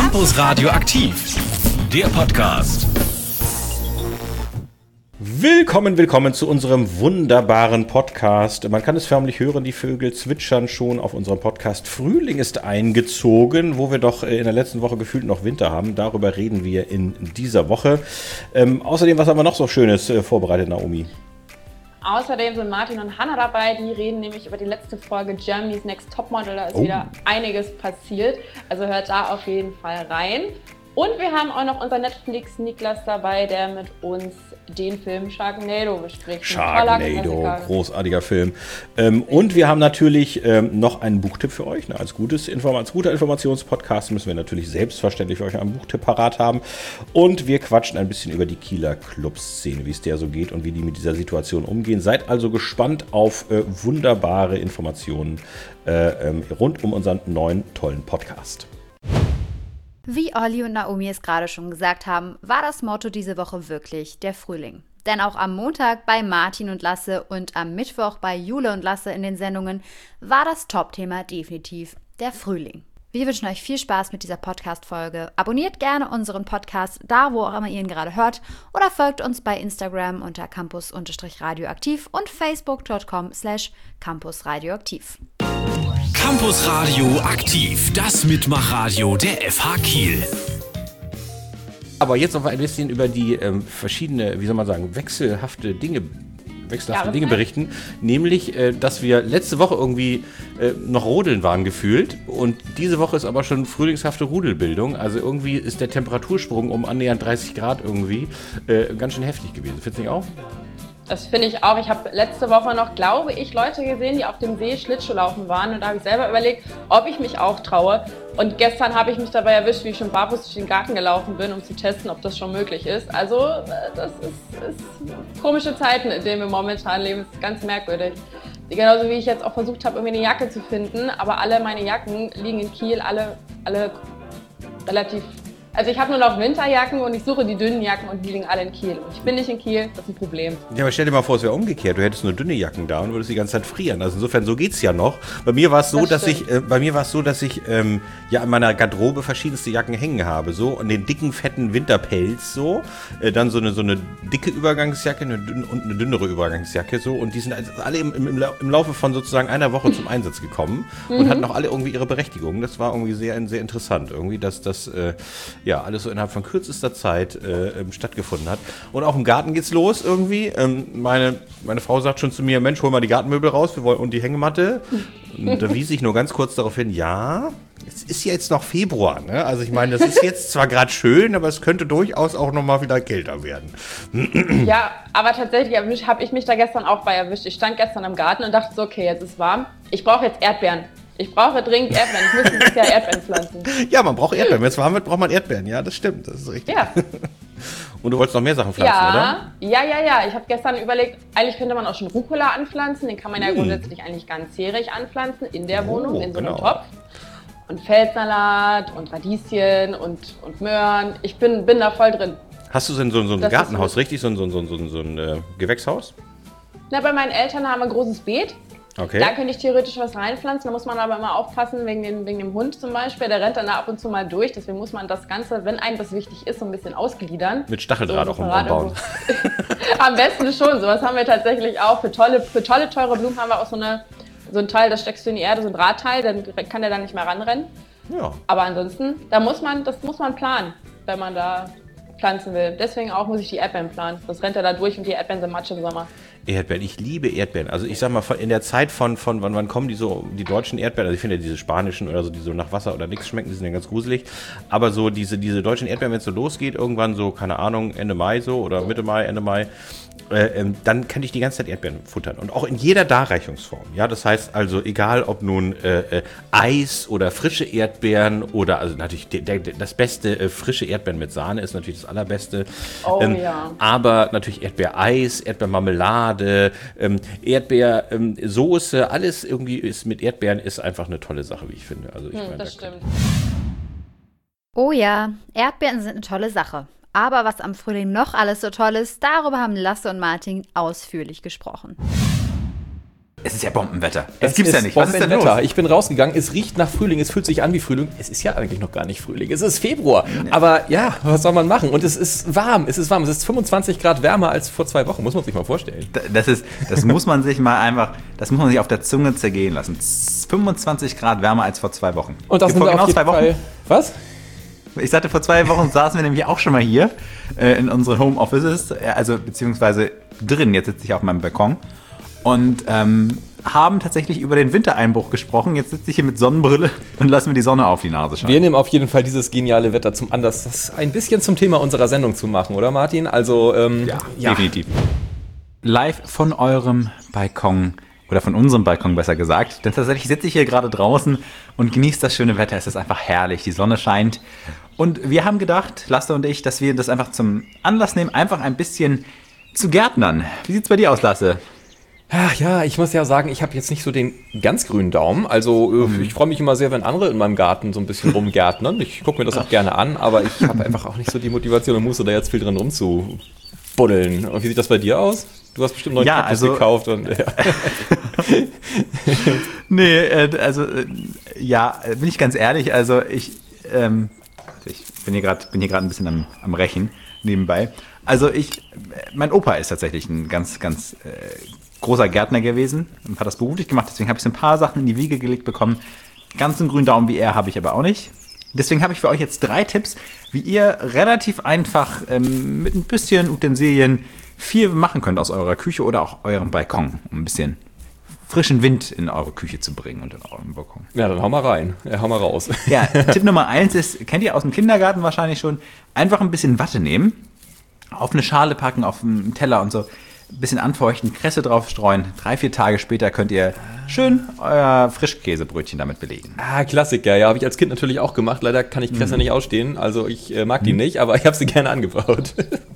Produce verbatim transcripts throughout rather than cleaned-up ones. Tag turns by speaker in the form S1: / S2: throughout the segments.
S1: Campus Radio aktiv, der Podcast.
S2: Willkommen, willkommen zu unserem wunderbaren Podcast. Man kann es förmlich hören, die Vögel zwitschern schon auf unserem Podcast. Frühling ist eingezogen, wo wir doch in der letzten Woche gefühlt noch Winter haben. Darüber reden wir in dieser Woche. Ähm, außerdem, was haben wir noch so Schönes äh, vorbereitet, Naomi?
S3: Außerdem sind Martin und Hannah dabei, die reden nämlich über die letzte Folge Germany's Next Topmodel. Da ist oh. wieder einiges passiert, also hört da auf jeden Fall rein. Und wir haben auch noch unser Netflix-Niklas dabei, der mit uns den Film Sharknado bespricht.
S2: Sharknado, großartiger Film. Ähm, und wir haben natürlich ähm, noch einen Buchtipp für euch. Ne? Als, gutes Inform- als guter Informationspodcast müssen wir natürlich selbstverständlich für euch einen Buchtipp parat haben. Und wir quatschen ein bisschen über die Kieler Clubszene, wie es der so geht und wie die mit dieser Situation umgehen. Seid also gespannt auf äh, wunderbare Informationen äh, ähm, rund um unseren neuen, tollen Podcast.
S4: Wie Olli und Naomi es gerade schon gesagt haben, war das Motto diese Woche wirklich der Frühling. Denn auch am Montag bei Martin und Lasse und am Mittwoch bei Jule und Lasse in den Sendungen war das Topthema definitiv der Frühling. Wir wünschen euch viel Spaß mit dieser Podcast-Folge. Abonniert gerne unseren Podcast, da wo auch immer ihr ihn gerade hört, oder folgt uns bei Instagram unter campus-radioaktiv und facebook punkt com slash campusradioaktiv.
S1: Campus Radio aktiv, das Mitmachradio der F H Kiel.
S2: Aber jetzt noch ein bisschen über die ähm, verschiedene, wie soll man sagen, wechselhafte Dinge, wechselhafte ja, Dinge berichten. Nämlich, äh, dass wir letzte Woche irgendwie äh, noch rodeln waren gefühlt. Und diese Woche ist aber schon frühlingshafte Rudelbildung. Also irgendwie ist der Temperatursprung um annähernd dreißig Grad irgendwie äh, ganz schön heftig gewesen. Findest du nicht auch?
S3: Das finde ich auch. Ich habe letzte Woche noch, glaube ich, Leute gesehen, die auf dem See Schlittschuhlaufen waren. Und da habe ich selber überlegt, ob ich mich auch traue. Und gestern habe ich mich dabei erwischt, wie ich schon barfuß durch den Garten gelaufen bin, um zu testen, ob das schon möglich ist. Also das ist, ist komische Zeiten, in denen wir momentan leben. Das ist ganz merkwürdig. Genauso wie ich jetzt auch versucht habe, irgendwie eine Jacke zu finden. Aber alle meine Jacken liegen in Kiel, alle, alle relativ... Also ich habe nur noch Winterjacken und ich suche die dünnen Jacken und die liegen alle in Kiel. Und ich bin nicht in Kiel, das ist ein Problem.
S2: Ja, aber stell dir mal vor, es wäre umgekehrt. Du hättest nur dünne Jacken da und würdest die ganze Zeit frieren. Also insofern, so geht's ja noch. Bei mir war es so, das dass ich, äh, bei mir war es so, dass ich ähm, ja in meiner Garderobe verschiedenste Jacken hängen habe. So und den dicken, fetten Winterpelz so. Äh, dann so eine, so eine dicke Übergangsjacke eine dünn, und eine dünnere Übergangsjacke so. Und die sind also alle im, im, im Laufe von sozusagen einer Woche zum Einsatz gekommen und
S3: Mhm.
S2: hatten auch alle irgendwie ihre Berechtigung. Das war irgendwie sehr, sehr interessant. Irgendwie, dass das äh, ja alles so innerhalb von kürzester Zeit äh, stattgefunden hat. Und auch im Garten geht's los irgendwie. Ähm, meine, meine Frau sagt schon zu mir, Mensch, hol mal die Gartenmöbel raus wir wollen, und die Hängematte. Und da wies ich nur ganz kurz darauf hin, ja, es ist ja jetzt noch Februar. Ne? Also ich meine, das ist jetzt zwar gerade schön, aber es könnte durchaus auch noch mal wieder kälter werden.
S3: Ja, aber tatsächlich habe ich mich da gestern auch bei erwischt. Ich stand gestern im Garten und dachte so, okay, jetzt ist warm. Ich brauche jetzt Erdbeeren. Ich brauche dringend Erdbeeren. Ich müsste dieses Jahr Erdbeeren pflanzen.
S2: Ja, man braucht Erdbeeren. Wenn es warm wird, braucht man Erdbeeren. Ja, das stimmt. Das ist richtig.
S3: Ja.
S2: Und du wolltest noch mehr Sachen pflanzen,
S3: ja,
S2: oder?
S3: Ja, ja, ja. Ich habe gestern überlegt, eigentlich könnte man auch schon Rucola anpflanzen. Den kann man ja hm. grundsätzlich eigentlich ganzjährig anpflanzen in der
S2: Oh,
S3: Wohnung, in so einem
S2: genau.
S3: Topf. Und Feldsalat und Radieschen und, und Möhren. Ich bin, bin da voll drin.
S2: Hast du denn so, so ein
S3: Das
S2: Gartenhaus,
S3: ist-
S2: richtig? So ein, so ein, so ein, so ein, so ein äh, Gewächshaus?
S3: Na, bei meinen Eltern haben wir ein großes Beet.
S2: Okay.
S3: Da könnte ich theoretisch was reinpflanzen, da muss man aber immer aufpassen wegen, den, wegen dem Hund zum Beispiel. Der rennt dann da ab und zu mal durch, deswegen muss man das Ganze, wenn einem das wichtig ist, so ein bisschen ausgliedern.
S2: Mit Stacheldraht
S3: So
S2: auch im
S3: separat
S2: bauen.
S3: irgendwo. Am besten schon, sowas haben wir tatsächlich auch. Für tolle, für tolle, teure Blumen haben wir auch so, eine, so ein Teil, das steckst du in die Erde, so ein Drahtteil, dann kann der da nicht mehr ranrennen.
S2: Ja.
S3: Aber ansonsten, da muss man, das muss man planen, wenn man da pflanzen will. Deswegen auch muss ich die Erdbeeren planen. Das rennt er da durch und die Erdbeeren sind Matsch im Sommer.
S2: Erdbeeren, ich liebe Erdbeeren. Also ich sag mal, von- in der Zeit von, von wann, wann kommen die so, die deutschen Erdbeeren, also ich finde ja diese spanischen oder so, die so nach Wasser oder nichts schmecken, die sind ja ganz gruselig. Aber so diese, diese deutschen Erdbeeren, wenn es so losgeht, irgendwann so, keine Ahnung, Ende Mai so oder Mitte Mai, Ende Mai, äh, ähm, dann kann ich die ganze Zeit Erdbeeren futtern. Und auch in jeder Darreichungsform. Ja, das heißt also, egal ob nun äh, äh, Eis oder frische Erdbeeren oder, also natürlich der, der, das Beste, äh, frische Erdbeeren mit Sahne ist natürlich das allerbeste.
S3: Oh
S2: ähm,
S3: ja.
S2: Aber natürlich Erdbeereis, Erdbeermarmelade, ähm, Erdbeersoße, alles irgendwie ist mit Erdbeeren ist einfach eine tolle Sache, wie ich finde. Also ich
S3: Hm,
S2: meine,
S3: das
S2: da-
S3: stimmt.
S4: Oh ja, Erdbeeren sind eine tolle Sache. Aber was am Frühling noch alles so toll ist, darüber haben Lasse und Martin ausführlich gesprochen.
S5: Es ist ja Bombenwetter.
S6: Das
S5: Es gibt's ja nicht. Was ist denn los?
S6: Ich bin rausgegangen, es riecht nach Frühling, es fühlt sich an wie Frühling. Es ist ja eigentlich noch gar nicht Frühling, es ist Februar. Aber ja, was soll man machen? Und es ist warm, es ist warm. Es ist fünfundzwanzig Grad wärmer als vor zwei Wochen, muss man sich mal vorstellen.
S5: Das, ist, das muss man sich mal einfach, das muss man sich auf der Zunge zergehen lassen. fünfundzwanzig Grad wärmer als vor zwei Wochen.
S6: Und das sind
S5: vor
S6: wir
S5: genau
S6: auf jeden
S5: zwei Wochen.
S6: Fall. Was?
S5: Ich sagte, vor zwei Wochen saßen wir nämlich auch schon mal hier äh, in unseren Homeoffices, äh, also beziehungsweise drin, jetzt sitze ich auf meinem Balkon und ähm, haben tatsächlich über den Wintereinbruch gesprochen. Jetzt sitze ich hier mit Sonnenbrille und lassen mir die Sonne auf die Nase scheinen.
S6: Wir nehmen auf jeden Fall dieses geniale Wetter zum Anlass, das ein bisschen zum Thema unserer Sendung zu machen, oder Martin? Also, ähm,
S5: ja, ja, definitiv. Live von eurem Balkon, oder von unserem Balkon besser gesagt, denn tatsächlich sitze ich hier gerade draußen und genieße das schöne Wetter. Es ist einfach herrlich, die Sonne scheint. Und wir haben gedacht, Lasse und ich, dass wir das einfach zum Anlass nehmen, einfach ein bisschen zu gärtnern. Wie sieht's bei dir aus, Lasse?
S6: Ach ja, ich muss ja sagen, ich habe jetzt nicht so den ganz grünen Daumen. Also äh,
S5: Mhm.
S6: ich freue mich immer sehr, wenn andere in meinem Garten so ein bisschen rumgärtnern. Ich gucke mir das auch gerne an, aber ich habe einfach auch nicht so die Motivation und Muße, da jetzt viel drin rumzubuddeln. Und wie sieht das bei dir aus? Du hast bestimmt neuen
S5: Ja,
S6: Kaktus
S5: also-
S6: gekauft. Und, ja.
S5: Nee, äh, also äh, ja, äh, bin ich ganz ehrlich, also ich, ähm, ich bin hier gerade bin hier gerade ein bisschen am, am Rechen nebenbei. Also ich, äh, mein Opa ist tatsächlich ein ganz, ganz äh, großer Gärtner gewesen und hat das beruflich gemacht, deswegen habe ich so ein paar Sachen in die Wiege gelegt bekommen. Ganz einen grünen Daumen wie er habe ich aber auch nicht. Deswegen habe ich für euch jetzt drei Tipps, wie ihr relativ einfach ähm, mit ein bisschen Utensilien viel machen könnt aus eurer Küche oder auch eurem Balkon, um ein bisschen frischen Wind in eure Küche zu bringen und in euren Balkon.
S6: ja, dann hau mal rein. Ja, hau mal raus.
S5: Ja, Tipp Nummer eins ist, kennt ihr aus dem Kindergarten wahrscheinlich schon, einfach ein bisschen Watte nehmen, auf eine Schale packen, auf einen Teller und so, ein bisschen anfeuchten, Kresse drauf streuen. Drei, vier Tage später könnt ihr schön euer Frischkäsebrötchen damit belegen.
S6: Ah, Klassiker. Ja, habe ich als Kind natürlich auch gemacht. Leider kann ich Kresse nicht ausstehen. Also ich äh, mag die nicht, aber ich habe sie gerne angebaut.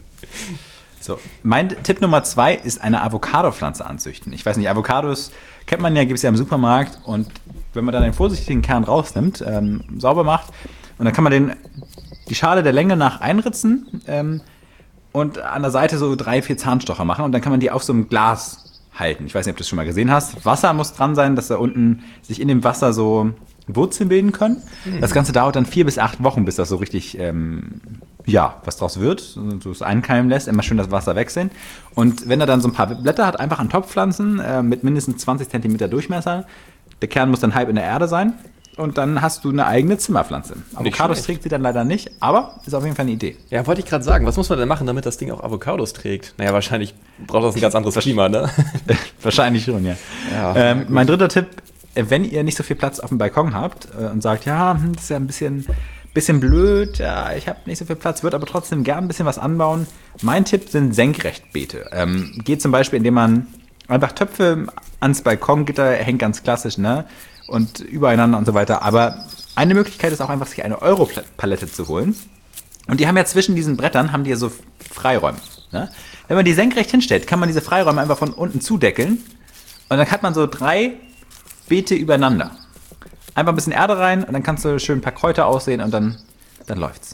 S5: So, mein Tipp Nummer zwei ist eine Avocado-Pflanze anzüchten. Ich weiß nicht, Avocados kennt man ja, gibt es ja im Supermarkt und wenn man dann den vorsichtigen Kern rausnimmt, ähm, sauber macht und dann kann man den, die Schale der Länge nach einritzen ähm, und an der Seite so drei, vier Zahnstocher machen und dann kann man die auf so einem Glas halten. Ich weiß nicht, ob du das schon mal gesehen hast. Wasser muss dran sein, dass da unten sich in dem Wasser so Wurzeln bilden können. Mhm. Das Ganze dauert dann vier bis acht Wochen, bis das so richtig, ähm, ja, was draus wird, so es einkeimen lässt, immer schön das Wasser wechseln. Und wenn er dann so ein paar Blätter hat, einfach an Topf pflanzen, äh, mit mindestens zwanzig Zentimeter Durchmesser. Der Kern muss dann halb in der Erde sein. Und dann hast du eine eigene Zimmerpflanze. Avocados
S6: schlecht.
S5: trägt sie dann leider nicht, aber ist auf jeden Fall eine Idee.
S6: Ja, wollte ich gerade sagen. Was muss man denn machen, damit das Ding auch Avocados trägt? Naja, wahrscheinlich braucht das ein ganz anderes Klima, ne?
S5: Wahrscheinlich schon, ja.
S6: Ja,
S5: ähm, mein dritter Tipp, wenn ihr nicht so viel Platz auf dem Balkon habt äh, und sagt, ja, hm, das ist ja ein bisschen, bisschen blöd, ja, ich habe nicht so viel Platz, würde aber trotzdem gern ein bisschen was anbauen. Mein Tipp sind Senkrechtbeete. Ähm, geht zum Beispiel, indem man einfach Töpfe ans Balkongitter hängt, ganz klassisch, ne? Und übereinander und so weiter. Aber eine Möglichkeit ist auch einfach, sich eine Europalette zu holen. Und die haben ja zwischen diesen Brettern, haben die ja so Freiräume. Ne? Wenn man die senkrecht hinstellt, kann man diese Freiräume einfach von unten zudeckeln. Und dann hat man so drei Beete übereinander. Einfach ein bisschen Erde rein und dann kannst du schön ein paar Kräuter aussehen und dann, dann läuft's.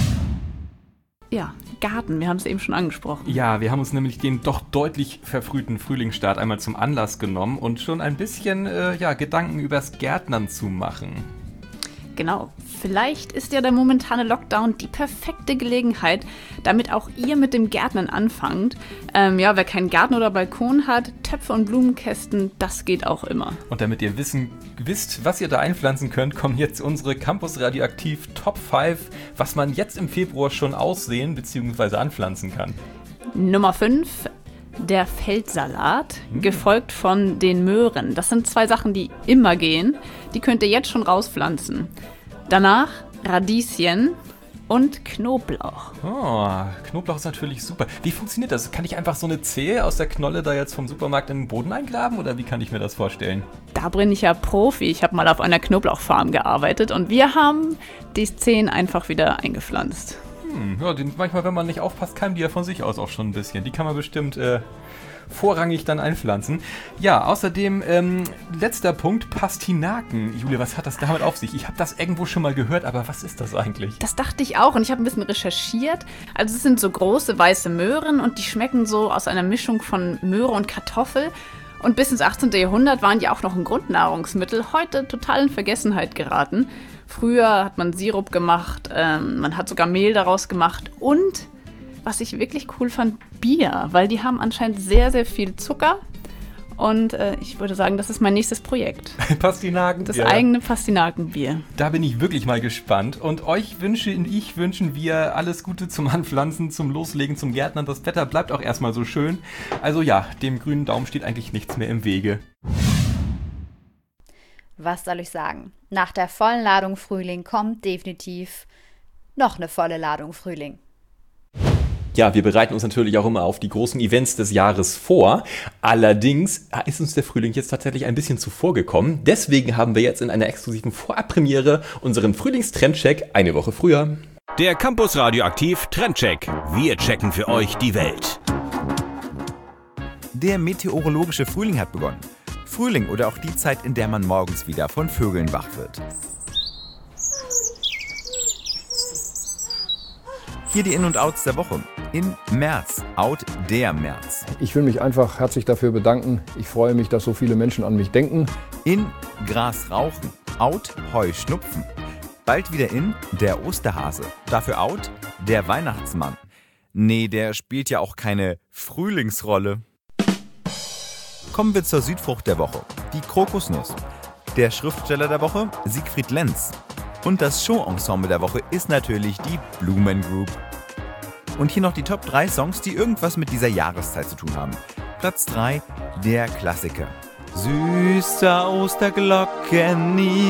S3: Ja, Garten, wir haben es eben schon angesprochen.
S6: Ja, wir haben uns nämlich den doch deutlich verfrühten Frühlingsstart einmal zum Anlass genommen und schon ein bisschen äh, ja, Gedanken übers Gärtnern zu machen.
S3: Genau, vielleicht ist ja der momentane Lockdown die perfekte Gelegenheit, damit auch ihr mit dem Gärtnern anfangt. Ähm, ja, wer keinen Garten oder Balkon hat, Töpfe und Blumenkästen, das geht auch immer.
S6: Und damit ihr wissen, wisst, was ihr da einpflanzen könnt, kommen jetzt unsere Campus Radioaktiv Top fünf, was man jetzt im Februar schon aussehen bzw. anpflanzen kann.
S3: Nummer fünf, der Feldsalat, hm. gefolgt von den Möhren. Das sind zwei Sachen, die immer gehen. Die könnt ihr jetzt schon rauspflanzen. Danach Radieschen und Knoblauch.
S6: Oh, Knoblauch ist natürlich super. Wie funktioniert das? Kann ich einfach so eine Zehe aus der Knolle da jetzt vom Supermarkt in den Boden eingraben oder wie kann ich mir das vorstellen?
S3: Da bin ich ja Profi. Ich habe mal auf einer Knoblauchfarm gearbeitet und wir haben die Zehen einfach wieder eingepflanzt.
S6: Hm, ja, den, manchmal, wenn man nicht aufpasst, keimen die ja von sich aus auch schon ein bisschen. Die kann man bestimmt äh, vorrangig dann einpflanzen. Ja, außerdem, ähm, letzter Punkt, Pastinaken. Julia, was hat das damit auf sich? Ich habe das irgendwo schon mal gehört, aber was ist das eigentlich?
S3: Das dachte ich auch und ich habe ein bisschen recherchiert. Also es sind so große weiße Möhren und die schmecken so aus einer Mischung von Möhre und Kartoffel.
S7: Und bis ins achtzehnten Jahrhundert waren die auch noch ein Grundnahrungsmittel, heute total in Vergessenheit geraten. Früher hat man Sirup gemacht, ähm, man hat sogar Mehl daraus gemacht und, was ich wirklich cool fand, Bier, weil die haben anscheinend sehr, sehr viel Zucker. Und äh, ich würde sagen, das ist mein nächstes Projekt.
S6: Pastinakenbier.
S7: Das eigene Pastinakenbier.
S6: Da bin ich wirklich mal gespannt. Und euch wünsche ich, wünschen wir alles Gute zum Anpflanzen, zum Loslegen, zum Gärtnern. Das Wetter bleibt auch erstmal so schön. Also ja, dem grünen Daumen steht eigentlich nichts mehr im Wege.
S4: Was soll ich sagen? Nach der vollen Ladung Frühling kommt definitiv noch eine volle Ladung Frühling.
S8: Ja, wir bereiten uns natürlich auch immer auf die großen Events des Jahres vor. Allerdings ist uns der Frühling jetzt tatsächlich ein bisschen zuvor gekommen. Deswegen haben wir jetzt in einer exklusiven Vorabpremiere unseren Frühlingstrendcheck eine Woche früher.
S1: Der Campus Radioaktiv Trendcheck. Wir checken für euch die Welt.
S9: Der meteorologische Frühling hat begonnen. Frühling oder auch die Zeit, in der man morgens wieder von Vögeln wach wird. Hier die In- und Outs der Woche. In März, Out der März.
S10: Ich will mich einfach herzlich dafür bedanken. Ich freue mich, dass so viele Menschen an mich denken.
S9: In Gras rauchen, Out Heuschnupfen. Bald wieder in der Osterhase. Dafür Out der Weihnachtsmann. Nee, der spielt ja auch keine Frühlingsrolle. Kommen wir zur Südfrucht der Woche, die Krokusnuss. Der Schriftsteller der Woche, Siegfried Lenz. Und das Show-Ensemble der Woche ist natürlich die Blumen Group. Und hier noch die Top drei Songs, die irgendwas mit dieser Jahreszeit zu tun haben. Platz drei, der Klassiker. Süßer Osterglocken, nie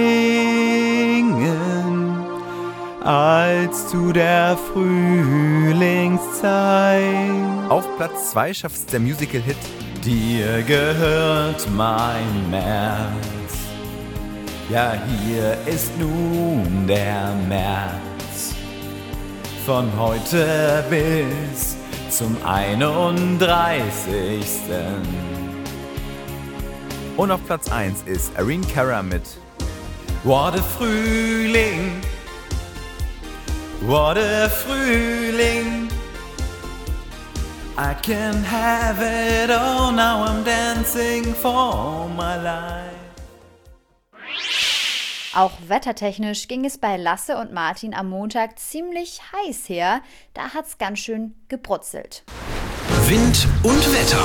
S9: klingen, als zu der Frühlingszeit. Auf Platz zwei schafft es der Musical-Hit Dir gehört mein März. Ja, hier ist nun der März. Von heute bis zum einunddreißigsten Und auf Platz eins ist Irene Cara mit What a Frühling, what a Frühling. I can have it all, now I'm dancing for my life.
S4: Auch wettertechnisch ging es bei Lasse und Martin am Montag ziemlich heiß her. Da hat's ganz schön gebrutzelt.
S1: Wind und Wetter.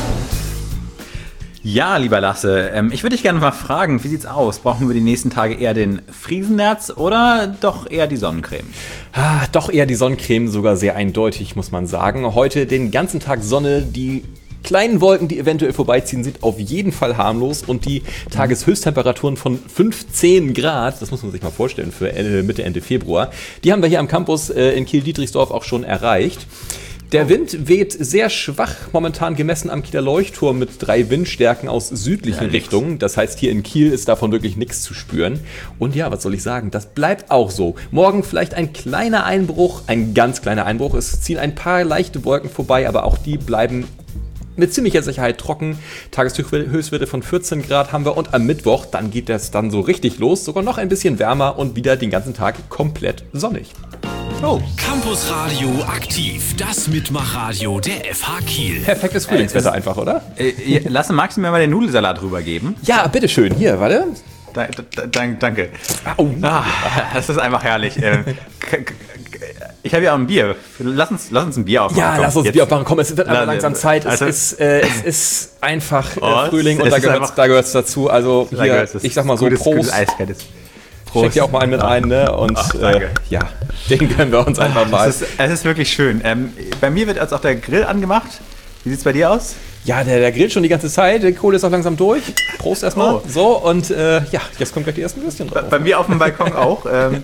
S5: Ja, lieber Lasse, ähm, ich würde dich gerne mal fragen, wie sieht's aus? Brauchen wir die nächsten Tage eher den Friesennerz oder doch eher die Sonnencreme?
S8: Ah, doch eher die Sonnencreme, sogar sehr eindeutig, muss man sagen. Heute den ganzen Tag Sonne, die kleinen Wolken, die eventuell vorbeiziehen, sind auf jeden Fall harmlos und die Tageshöchsttemperaturen von fünfzehn Grad, das muss man sich mal vorstellen für Mitte, Ende Februar, die haben wir hier am Campus in Kiel-Dietrichsdorf auch schon erreicht. Der Wind weht sehr schwach, momentan gemessen am Kieler Leuchtturm mit drei Windstärken aus südlichen ja, Richtungen. Das heißt, hier in Kiel ist davon wirklich nichts zu spüren. Und ja, was soll ich sagen, das bleibt auch so. Morgen vielleicht ein kleiner Einbruch, ein ganz kleiner Einbruch. Es ziehen ein paar leichte Wolken vorbei, aber auch die bleiben mit ziemlicher Sicherheit trocken. Tageshöchstwerte von vierzehn Grad haben wir und am Mittwoch, dann geht das dann so richtig los. Sogar noch ein bisschen wärmer und wieder den ganzen Tag komplett sonnig.
S1: Oh. Campus Radio aktiv, das Mitmachradio der F H Kiel.
S8: Perfektes Frühlingswetter äh, einfach, oder?
S5: Äh, Lasse, magst du mir mal den Nudelsalat rübergeben?
S8: Ja, bitteschön. Hier, warte.
S5: Da, da, da, danke. Oh. Ah, das ist einfach herrlich. Ich habe ja auch ein Bier. Lass uns, lass uns ein Bier aufmachen.
S8: Ja,
S5: komm,
S8: lass uns ein Bier aufmachen. Komm, es wird einfach
S5: La,
S8: langsam Zeit. Es, also, ist, äh, es ist einfach äh, Frühling und da gehört es dazu. Also hier, ich sag mal so,
S5: gutes,
S8: Prost.
S5: Gutes Eiskaltes.
S8: Schenk dir auch mal einen mit ein, ne? Und Ach, äh, ja, den gönnen wir uns einfach mal.
S5: Es ist, es ist wirklich schön. Ähm, bei mir wird jetzt auch der Grill angemacht. Wie sieht's bei dir aus?
S8: Ja, der, der grillt schon die ganze Zeit. Die Kohle ist auch langsam durch. Prost erstmal. Oh. So, und äh, ja, jetzt kommen gleich die ersten Würstchen drauf.
S5: Bei, bei mir auf dem Balkon auch. Ähm,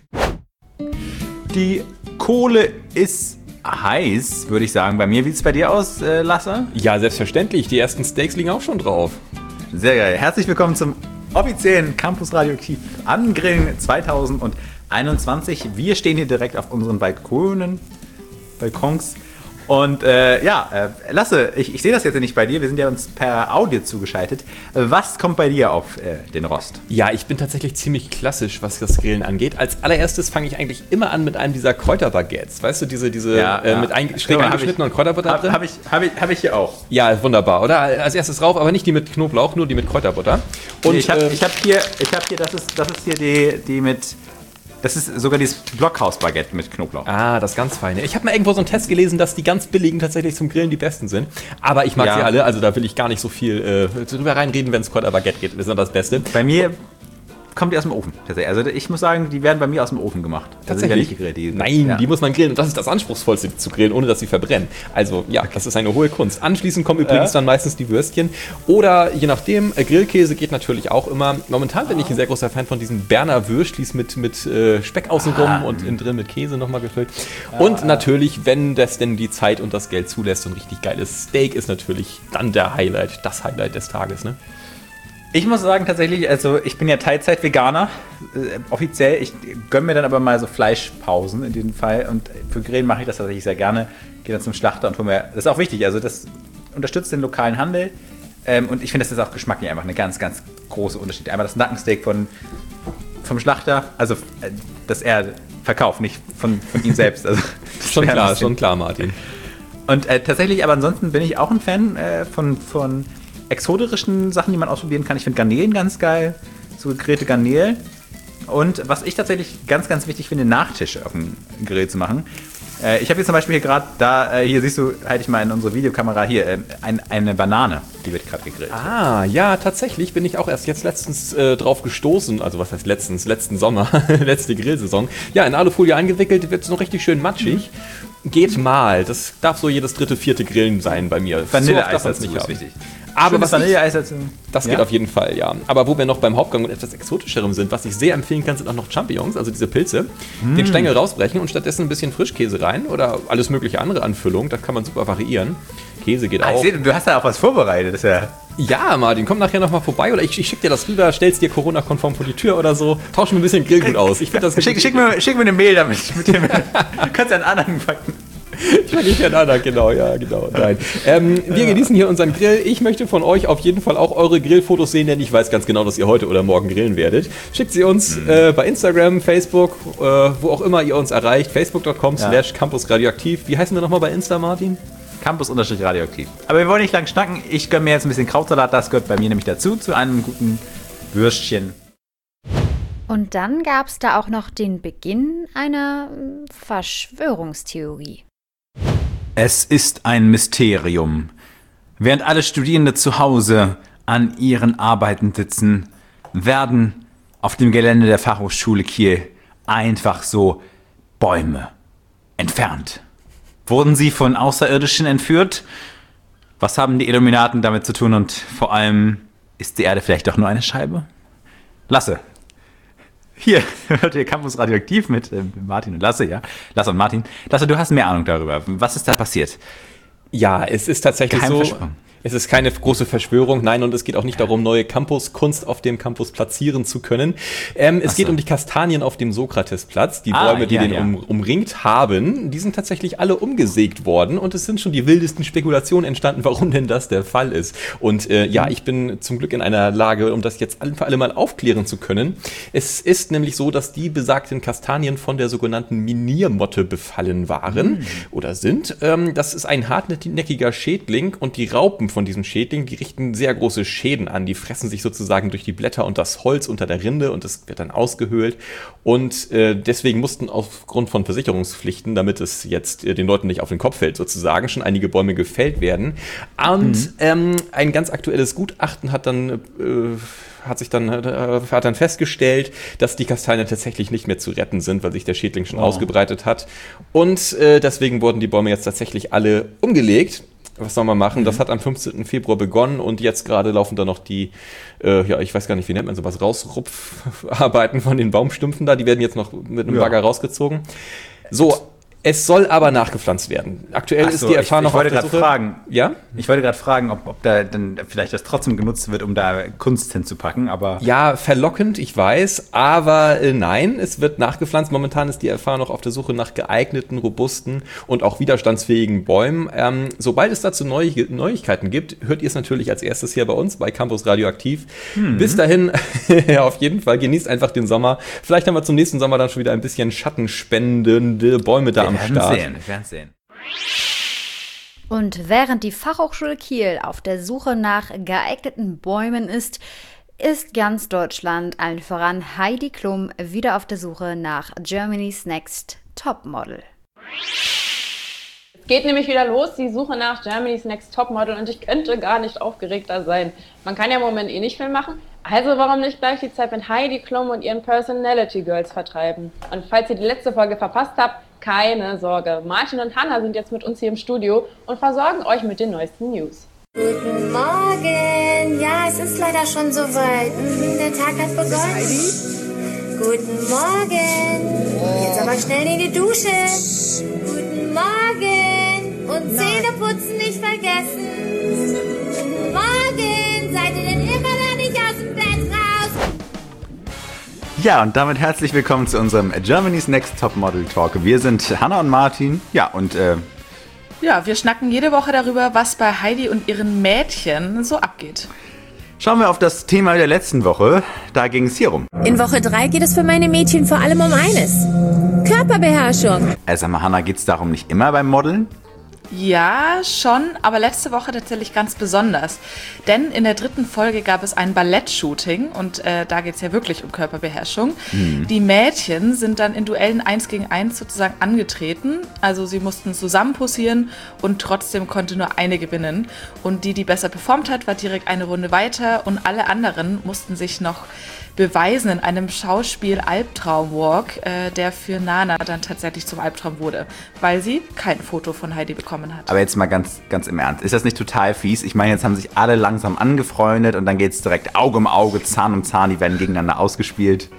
S5: die Kohle ist heiß, würde ich sagen. Bei mir, wie sieht's bei dir aus, äh, Lasse?
S8: Ja, selbstverständlich. Die ersten Steaks liegen auch schon drauf.
S5: Sehr geil. Herzlich willkommen zum offiziellen Campus Radioaktiv Angrillen zweitausendeinundzwanzig. Wir stehen hier direkt auf unseren Balkonen, Balkons Und äh, ja, äh, Lasse, ich, ich sehe das jetzt nicht bei dir, wir sind ja uns per Audio zugeschaltet. Was kommt bei dir auf äh, den Rost?
S8: Ja, ich bin tatsächlich ziemlich klassisch, was das Grillen angeht. Als allererstes fange ich eigentlich immer an mit einem dieser Kräuterbaguettes. Weißt du, diese, diese
S5: Ja,
S8: äh,
S5: ja.
S8: mit ein, schräg
S5: Hab
S8: angeschnitten
S5: ich-
S8: und Kräuterbutter
S5: Habe
S8: drin.
S5: hab ich, hab ich, hab ich hier auch.
S8: Ja, wunderbar, oder? Als erstes rauf, aber nicht die mit Knoblauch, nur die mit Kräuterbutter.
S5: Und ich habe
S8: äh,
S5: ich hab hier, ich hab hier das, ist, das ist hier die, die mit, das ist sogar dieses Blockhaus-Baguette mit Knoblauch.
S8: Ah, das ganz feine. Ich habe mal irgendwo so einen Test gelesen, dass die ganz billigen tatsächlich zum Grillen die besten sind. Aber ich mag
S5: Ja.
S8: sie alle, also da will ich gar nicht so viel äh, drüber reinreden, wenn es Kräuterbaguette geht. Das ist das Beste.
S5: Bei mir kommt die aus dem Ofen. Tatsächlich. Also ich muss sagen, die werden bei mir aus dem Ofen gemacht. Also die werden nicht gegrillt. Die,
S8: Nein,
S5: ja.
S8: die muss man grillen. Und das ist das Anspruchsvollste, die zu grillen, ohne dass sie verbrennen. Also ja, das ist eine hohe Kunst. Anschließend kommen übrigens
S5: Ja.
S8: dann meistens die Würstchen. Oder je nachdem, äh, Grillkäse geht natürlich auch immer. Momentan bin ich ein sehr großer Fan von diesen Berner Würstlis mit, mit äh, Speck außenrum
S5: Ah.
S8: und innen drin mit Käse nochmal gefüllt. Und natürlich, wenn das denn die Zeit und das Geld zulässt, so ein richtig geiles Steak ist natürlich dann der Highlight, das Highlight des Tages, ne?
S5: Ich muss sagen, tatsächlich, also ich bin ja Teilzeit-Veganer, äh, offiziell. Ich gönne mir dann aber mal so Fleischpausen in diesem Fall. Und für Grillen mache ich das tatsächlich sehr gerne. Gehe dann zum Schlachter und hole mir, das ist auch wichtig, also das unterstützt den lokalen Handel. Ähm, und ich finde, das ist auch geschmacklich einfach eine ganz, ganz große Unterschied. Einmal das Nackensteak von, vom Schlachter, also äh, das er verkauft, nicht von, von ihm selbst. Also, das
S8: Schon
S5: wäre ein
S8: klar,
S5: bisschen-
S8: schon klar, Martin.
S5: Und äh, tatsächlich, aber ansonsten bin ich auch ein Fan äh, von, von exotischen Sachen, die man ausprobieren kann. Ich finde Garnelen ganz geil, so gegrillte Garnelen. Und was ich tatsächlich ganz, ganz wichtig finde, Nachtische auf dem Grill zu machen. Äh, ich habe hier zum Beispiel hier gerade, da, äh, hier siehst du, halte ich mal in unsere Videokamera, hier, äh, ein, eine Banane, die wird gerade gegrillt.
S8: Ah, ja, tatsächlich bin ich auch erst jetzt letztens äh, drauf gestoßen, also was heißt letztens, letzten Sommer, letzte Grillsaison. Ja, in Alufolie eingewickelt, wird es noch richtig schön matschig. Geht mal, das darf so jedes dritte, vierte Grillen sein bei mir. So oft darf
S5: Vanilleeis
S8: man's
S5: dazu ist wichtig.
S8: Aber
S5: Schönes
S8: was ich,
S5: Vanilleeis dazu.
S8: das
S5: Ja?
S8: geht auf jeden Fall, ja. Aber wo wir noch beim Hauptgang und etwas exotischerem sind, was ich sehr empfehlen kann, sind auch noch Champignons, also diese Pilze. Den Stängel rausbrechen und stattdessen ein bisschen Frischkäse rein oder alles mögliche andere Anfüllung. Das kann man super variieren. Käse geht
S5: Ah, ich
S8: auch.
S5: sehe, du hast da auch was vorbereitet. Das ist ja
S8: Ja, Martin, komm nachher nochmal vorbei oder ich, ich schick dir das rüber, stell's dir Corona-konform vor die Tür oder so. Tausch mir ein bisschen Grillgut aus. Ich finde das
S5: Schick, schick, mir, schick mir eine Mail damit. Mit dem, du kannst einen anderen packen.
S8: Ich mag nicht einander, genau, ja, genau. Nein. Ähm, wir genießen hier unseren Grill. Ich möchte von euch auf jeden Fall auch eure Grillfotos sehen, denn ich weiß ganz genau, dass ihr heute oder morgen grillen werdet. Schickt sie uns
S5: Mhm.
S8: äh, bei Instagram, Facebook, äh, wo auch immer ihr uns erreicht. Facebook punkt com
S5: Ja.
S8: slash Campus Radioaktiv. Wie heißen wir nochmal bei Insta, Martin?
S5: Campus-radioaktiv. Aber wir wollen nicht lang schnacken. Ich gönne mir jetzt ein bisschen Krautsalat. Das gehört bei mir nämlich dazu, zu einem guten Würstchen.
S4: Und dann gab es da auch noch den Beginn einer mm, Verschwörungstheorie.
S5: Es ist ein Mysterium. Während alle Studierende zu Hause an ihren Arbeiten sitzen, werden auf dem Gelände der Fachhochschule Kiel einfach so Bäume entfernt. Wurden sie von Außerirdischen entführt? Was haben die Illuminaten damit zu tun und vor allem, ist die Erde vielleicht doch nur eine Scheibe? Lasse. Hier hört ihr Campus Radioaktiv mit äh, Martin und Lasse, ja. Lasse und Martin. Lasse, du hast mehr Ahnung darüber. Was ist da passiert?
S8: Ja, es ist tatsächlich so.
S5: Geheimverschwörung.
S8: Es ist keine große Verschwörung, nein, und es geht auch nicht darum, neue Campuskunst auf dem Campus platzieren zu können. Ähm, es
S5: Ach
S8: geht
S5: so.
S8: um die Kastanien auf dem Sokratesplatz, die
S5: Ah,
S8: Bäume, die
S5: ja,
S8: den
S5: ja.
S8: Um, umringt haben, die sind tatsächlich alle umgesägt worden und es sind schon die wildesten Spekulationen entstanden, warum denn das der Fall ist. Und äh, ja, ich bin zum Glück in einer Lage, um das jetzt ein für alle Mal aufklären zu können. Es ist nämlich so, dass die besagten Kastanien von der sogenannten Miniermotte befallen waren oder sind. Ähm, das ist ein hartnäckiger Schädling und die Raupen von diesem Schädling, die richten sehr große Schäden an. Die fressen sich sozusagen durch die Blätter und das Holz unter der Rinde und es wird dann ausgehöhlt. Und äh, deswegen mussten aufgrund von Versicherungspflichten, damit es jetzt äh, den Leuten nicht auf den Kopf fällt sozusagen, schon einige Bäume gefällt werden. Und mhm. ähm, ein ganz aktuelles Gutachten hat dann... Äh, hat sich dann, äh, hat dann festgestellt, dass die Kastanien tatsächlich nicht mehr zu retten sind, weil sich der Schädling schon
S5: Oh.
S8: ausgebreitet hat. Und äh, deswegen wurden die Bäume jetzt tatsächlich alle umgelegt. Was soll man machen? Mhm. Das hat am fünfzehnten Februar begonnen und jetzt gerade laufen da noch die, äh, ja, ich weiß gar nicht, wie nennt man sowas, Rausrupfarbeiten von den Baumstümpfen da. Die werden jetzt noch mit einem
S5: Ja.
S8: Bagger rausgezogen. So, Es soll aber nachgepflanzt werden. Aktuell
S5: Ach so,
S8: ist die F H
S5: ich,
S8: noch
S5: ich wollte
S8: auf der
S5: gerade
S8: Suche.
S5: fragen.
S8: Ja?
S5: Ich wollte gerade fragen, ob, ob da dann vielleicht das trotzdem genutzt wird, um da Kunst hinzupacken, aber
S8: Ja, verlockend, ich weiß, aber äh, nein, es wird nachgepflanzt. Momentan ist die F H noch auf der Suche nach geeigneten, robusten und auch widerstandsfähigen Bäumen. Ähm, sobald es dazu Neu Neuigkeiten gibt, hört ihr es natürlich als erstes hier bei uns, bei Campus Radioaktiv.
S5: Hm.
S8: Bis dahin, ja, auf jeden Fall, genießt einfach den Sommer. Vielleicht haben wir zum nächsten Sommer dann schon wieder ein bisschen schattenspendende Bäume da
S5: wir
S8: am
S5: werden
S8: Start.
S5: sehen, wir werden sehen.
S4: Und während die Fachhochschule Kiel auf der Suche nach geeigneten Bäumen ist, ist ganz Deutschland, allen voran Heidi Klum, wieder auf der Suche nach Germany's Next Topmodel.
S3: Es geht nämlich wieder los, die Suche nach Germany's Next Topmodel, und ich könnte gar nicht aufgeregter sein. Man kann ja im Moment eh nicht viel machen, also warum nicht gleich die Zeit mit Heidi Klum und ihren Personality Girls vertreiben? Und falls ihr die letzte Folge verpasst habt, keine Sorge. Martin und Hannah sind jetzt mit uns hier im Studio und versorgen euch mit den neuesten News.
S11: Guten Morgen. Ja, es ist leider schon soweit. Mhm, der Tag hat begonnen. Guten Morgen. Jetzt aber schnell in die Dusche. Guten Morgen. Und Zähneputzen nicht vergessen. Guten Morgen. Seid ihr denn immer noch nicht aus dem Bett raus?
S5: Ja, und damit herzlich willkommen zu unserem Germany's Next Topmodel Talk. Wir sind Hannah und Martin. Ja, und äh,
S12: Ja, wir schnacken jede Woche darüber, was bei Heidi und ihren Mädchen so abgeht.
S5: schauen wir auf das Thema der letzten Woche. Da ging es hier rum.
S11: In Woche drei geht es für meine Mädchen vor allem um eines. Körperbeherrschung.
S5: Äh, sag mal, Hannah, geht's darum nicht immer beim Modeln?
S12: Ja, schon, aber letzte Woche tatsächlich ganz besonders. Denn in der dritten Folge gab es ein Ballett-Shooting und äh, da geht es ja wirklich um Körperbeherrschung.
S5: Mhm.
S12: Die Mädchen sind dann in Duellen eins gegen eins sozusagen angetreten. Also sie mussten zusammen posieren und trotzdem konnte nur eine gewinnen. Und die, die besser performt hat, war direkt eine Runde weiter und alle anderen mussten sich noch beweisen in einem Schauspiel Albtraumwalk, äh, der für Nana dann tatsächlich zum Albtraum wurde, weil sie kein Foto von Heidi bekommen hat.
S5: Aber jetzt mal ganz, ganz im Ernst. Ist das nicht total fies? Ich meine, jetzt haben sich alle langsam angefreundet und dann geht's direkt Auge um Auge, Zahn um Zahn, die werden gegeneinander ausgespielt.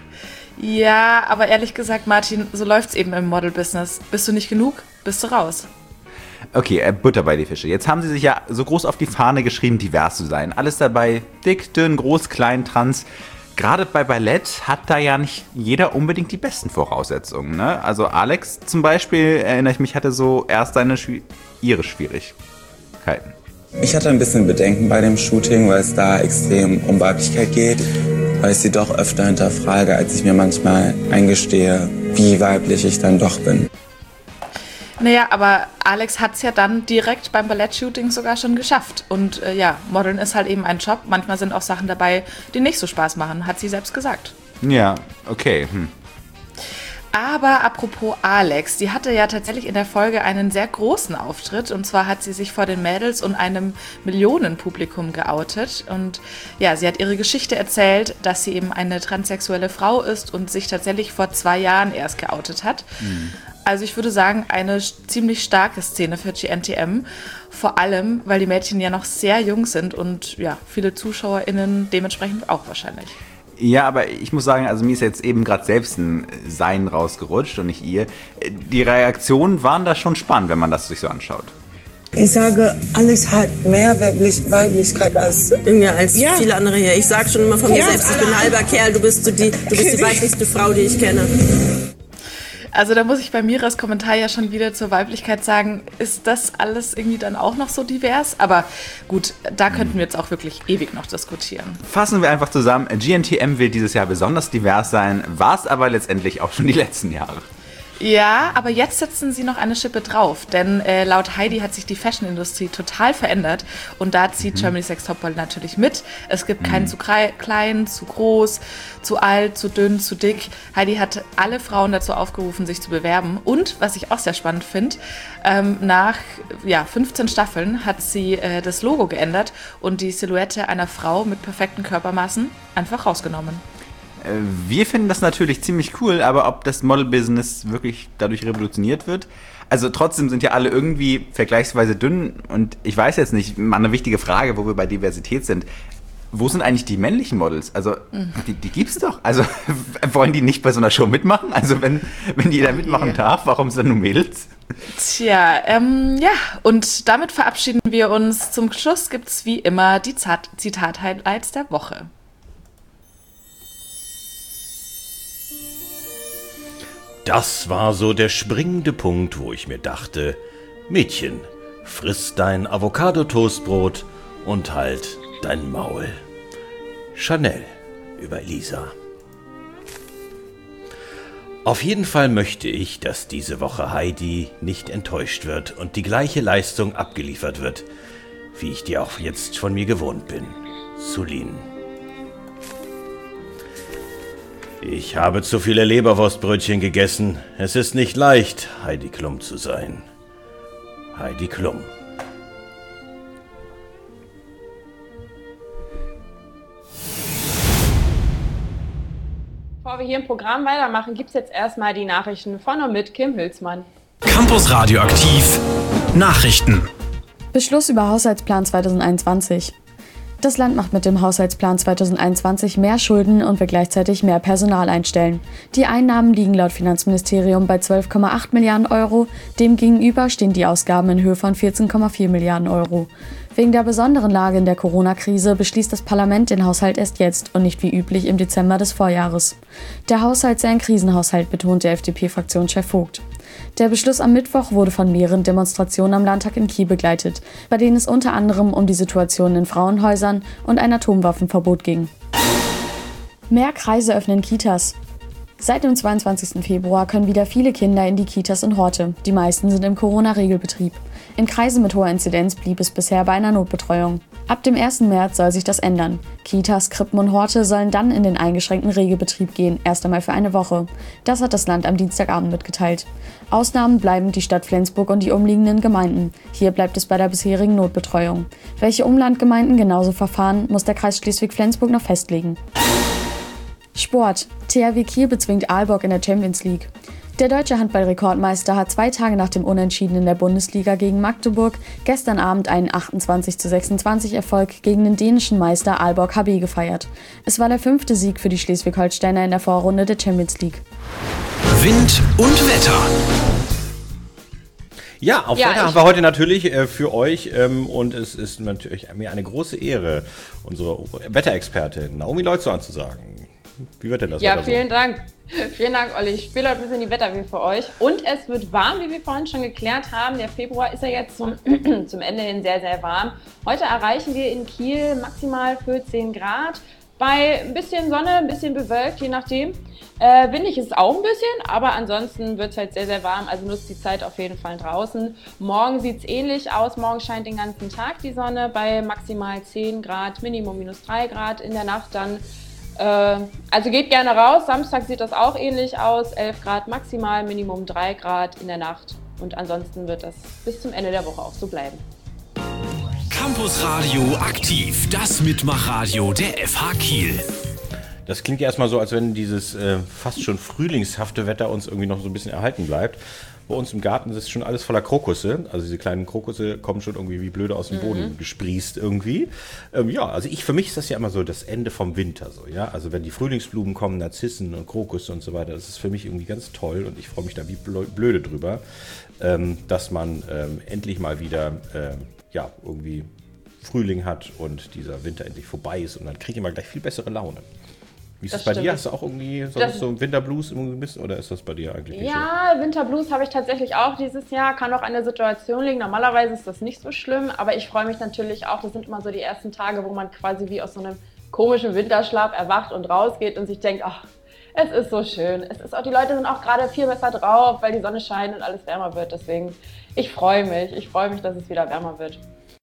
S12: Ja, aber ehrlich gesagt, Martin, so läuft's eben im Model-Business. Bist du nicht genug, bist du raus.
S5: Okay, äh, Butter bei die Fische. Jetzt haben sie sich ja so groß auf die Fahne geschrieben, divers zu sein. Alles dabei, dick, dünn, groß, klein, trans. Gerade bei Ballett hat da ja nicht jeder unbedingt die besten Voraussetzungen, ne? Also Alex zum Beispiel, erinnere ich mich, hatte so erst seine Schwi- ihre Schwierigkeiten.
S13: Ich hatte ein bisschen Bedenken bei dem Shooting, weil es da extrem um Weiblichkeit geht, weil ich sie doch öfter hinterfrage, als ich mir manchmal eingestehe, wie weiblich ich dann doch bin.
S12: Naja, aber Alex hat's ja dann direkt beim Ballett-Shooting sogar schon geschafft. Und äh, ja, Modeln ist halt eben ein Job. Manchmal sind auch Sachen dabei, die nicht so Spaß machen, hat sie selbst gesagt.
S5: Ja, okay. Hm.
S12: Aber apropos Alex, die hatte ja tatsächlich in der Folge einen sehr großen Auftritt. Und zwar hat sie sich vor den Mädels und einem Millionenpublikum geoutet. Und ja, sie hat ihre Geschichte erzählt, dass sie eben eine transsexuelle Frau ist und sich tatsächlich vor zwei Jahren erst geoutet hat. Mhm. Also ich würde sagen, eine ziemlich starke Szene für G N T M. Vor allem, weil die Mädchen ja noch sehr jung sind und ja, viele ZuschauerInnen dementsprechend auch wahrscheinlich.
S5: Ja, aber ich muss sagen, also mir ist jetzt eben gerade selbst ein Sein rausgerutscht und nicht ihr. Die Reaktionen waren da schon spannend, wenn man das sich so anschaut.
S14: Ich sage, Alex hat mehr Weiblich- Weiblichkeit als, ja, als ja. viele andere hier. Ich sage schon immer von mir ja. selbst, ich bin ein halber Kerl, du bist, so die, du bist die weiblichste Frau, die ich kenne.
S12: Also da muss ich bei Miras Kommentar ja schon wieder zur Weiblichkeit sagen, ist das alles irgendwie dann auch noch so divers? Aber gut, da könnten wir jetzt auch wirklich ewig noch diskutieren.
S5: Fassen wir einfach zusammen, G N T M will dieses Jahr besonders divers sein, war es aber letztendlich auch schon die letzten Jahre.
S12: Ja, aber jetzt setzen sie noch eine Schippe drauf, denn äh, laut Heidi hat sich die Fashion-Industrie total verändert und da zieht mhm. Germany's Next Topmodel natürlich mit. Es gibt mhm. keinen zu klein, zu groß, zu alt, zu dünn, zu dick. Heidi hat alle Frauen dazu aufgerufen, sich zu bewerben und, was ich auch sehr spannend finde, ähm, nach ja, fünfzehn Staffeln hat sie äh, das Logo geändert und die Silhouette einer Frau mit perfekten Körpermaßen einfach rausgenommen.
S5: Wir finden das natürlich ziemlich cool, aber ob das Model-Business wirklich dadurch revolutioniert wird? Also trotzdem sind ja alle irgendwie vergleichsweise dünn und ich weiß jetzt nicht, mal eine wichtige Frage, wo wir bei Diversität sind. wo sind eigentlich die männlichen Models? Also, die, die gibt's doch. Also, wollen die nicht bei so einer Show mitmachen? Also, wenn, wenn die da mitmachen darf, warum sind dann nur Mädels?
S12: Tja, ähm, ja, und damit verabschieden wir uns. Zum Schluss gibt's wie immer die Zat- Zitat-Highlights der Woche.
S2: Das war so der springende Punkt, wo ich mir dachte, Mädchen, friss dein Avocado-Toastbrot und halt dein Maul. Chanel über Elisa. Auf jeden Fall möchte ich, dass diese Woche Heidi nicht enttäuscht wird und die gleiche Leistung abgeliefert wird, wie ich die auch jetzt von mir gewohnt bin. Sulin. Ich habe zu viele Leberwurstbrötchen gegessen. Es ist nicht leicht, Heidi Klum zu sein. Heidi Klum.
S3: Bevor wir hier im Programm weitermachen, gibt es jetzt erstmal die Nachrichten von und mit Kim Hülsmann.
S1: Campus Radioaktiv Nachrichten.
S15: Beschluss über Haushaltsplan zwanzig einundzwanzig. Das Land macht mit dem Haushaltsplan zwanzig einundzwanzig mehr Schulden und will gleichzeitig mehr Personal einstellen. Die Einnahmen liegen laut Finanzministerium bei zwölf Komma acht Milliarden Euro, demgegenüber stehen die Ausgaben in Höhe von vierzehn Komma vier Milliarden Euro. Wegen der besonderen Lage in der Corona-Krise beschließt das Parlament den Haushalt erst jetzt und nicht wie üblich im Dezember des Vorjahres. Der Haushalt sei ein Krisenhaushalt, betont der F D P-Fraktionschef Vogt. Der Beschluss am Mittwoch wurde von mehreren Demonstrationen am Landtag in Kiel begleitet, bei denen es unter anderem um die Situation in Frauenhäusern und ein Atomwaffenverbot ging. Mehr Kreise öffnen Kitas. Seit dem zweiundzwanzigsten Februar können wieder viele Kinder in die Kitas in Horte. Die meisten sind im Corona-Regelbetrieb. In Kreisen mit hoher Inzidenz blieb es bisher bei einer Notbetreuung. Ab dem ersten März soll sich das ändern. Kitas, Krippen und Horte sollen dann in den eingeschränkten Regelbetrieb gehen, erst einmal für eine Woche. Das hat das Land am Dienstagabend mitgeteilt. Ausnahmen bleiben die Stadt Flensburg und die umliegenden Gemeinden. Hier bleibt es bei der bisherigen Notbetreuung. Welche Umlandgemeinden genauso verfahren, muss der Kreis Schleswig-Flensburg noch festlegen. Sport. T H W Kiel bezwingt Aalborg in der Champions League. Der deutsche Handball-Rekordmeister hat zwei Tage nach dem Unentschieden in der Bundesliga gegen Magdeburg gestern Abend einen achtundzwanzig zu sechsundzwanzig Erfolg gegen den dänischen Meister Aalborg H B gefeiert. Es war der fünfte Sieg für die Schleswig-Holsteiner in der Vorrunde der Champions League.
S1: Wind und Wetter.
S2: Ja, auf
S3: Ja,
S2: Wetter
S3: ich-
S2: haben wir heute natürlich äh, für euch ähm, und es ist natürlich mir eine große Ehre, unsere Wetterexpertin Naomi Leutzow anzusagen. Wie wird denn das
S3: Ja,
S2: Wetter so?
S3: vielen Dank. Vielen Dank, Olli. Ich spiele heute ein bisschen die Wetterweh für euch. Und es wird warm, wie wir vorhin schon geklärt haben. Der Februar ist ja jetzt zum, zum Ende hin sehr, sehr warm. Heute erreichen wir in Kiel maximal vierzehn Grad. Bei ein bisschen Sonne, ein bisschen bewölkt, je nachdem. Äh, windig ist es auch ein bisschen, aber ansonsten wird es halt sehr, sehr warm. Also nutzt die Zeit auf jeden Fall draußen. Morgen sieht es ähnlich aus. Morgen scheint den ganzen Tag die Sonne bei maximal zehn Grad, Minimum minus drei Grad. In der Nacht dann also geht gerne raus, Samstag sieht das auch ähnlich aus, elf Grad maximal, Minimum drei Grad in der Nacht und ansonsten wird das bis zum Ende der Woche auch so bleiben.
S1: Campus Radio aktiv, das Mitmachradio der F H Kiel.
S2: Das klingt ja erstmal so, als wenn dieses äh, fast schon frühlingshafte Wetter uns irgendwie noch so ein bisschen erhalten bleibt. Bei uns im Garten ist schon alles voller Krokusse. Also diese kleinen Krokusse kommen schon irgendwie wie blöde aus dem Boden
S3: Mhm.
S2: gesprießt irgendwie. Ähm, ja, also ich, für mich ist das ja immer so das Ende vom Winter. So, ja? Also wenn die Frühlingsblumen kommen, Narzissen und Krokusse und so weiter, das ist für mich irgendwie ganz toll und ich freue mich da wie blöde drüber, ähm, dass man ähm, endlich mal wieder ähm, ja, irgendwie Frühling hat und dieser Winter endlich vorbei ist und dann kriege ich immer gleich viel bessere Laune. Wie ist das,
S3: Das
S2: bei
S3: stimmt.
S2: dir? Hast du auch irgendwie so,
S3: Das-
S2: so Winterblues irgendwie ein bisschen oder ist das bei dir eigentlich nicht
S3: Ja, Winterblues habe ich tatsächlich auch dieses Jahr. Kann auch an der Situation liegen. Normalerweise ist das nicht so schlimm, aber ich freue mich natürlich auch. Das sind immer so die ersten Tage, wo man quasi wie aus so einem komischen Winterschlaf erwacht und rausgeht und sich denkt, ach, es ist so schön. Es ist auch, die Leute sind auch gerade viel besser drauf, weil die Sonne scheint und alles wärmer wird. Deswegen, ich freue mich. Ich freue mich, dass es wieder wärmer wird.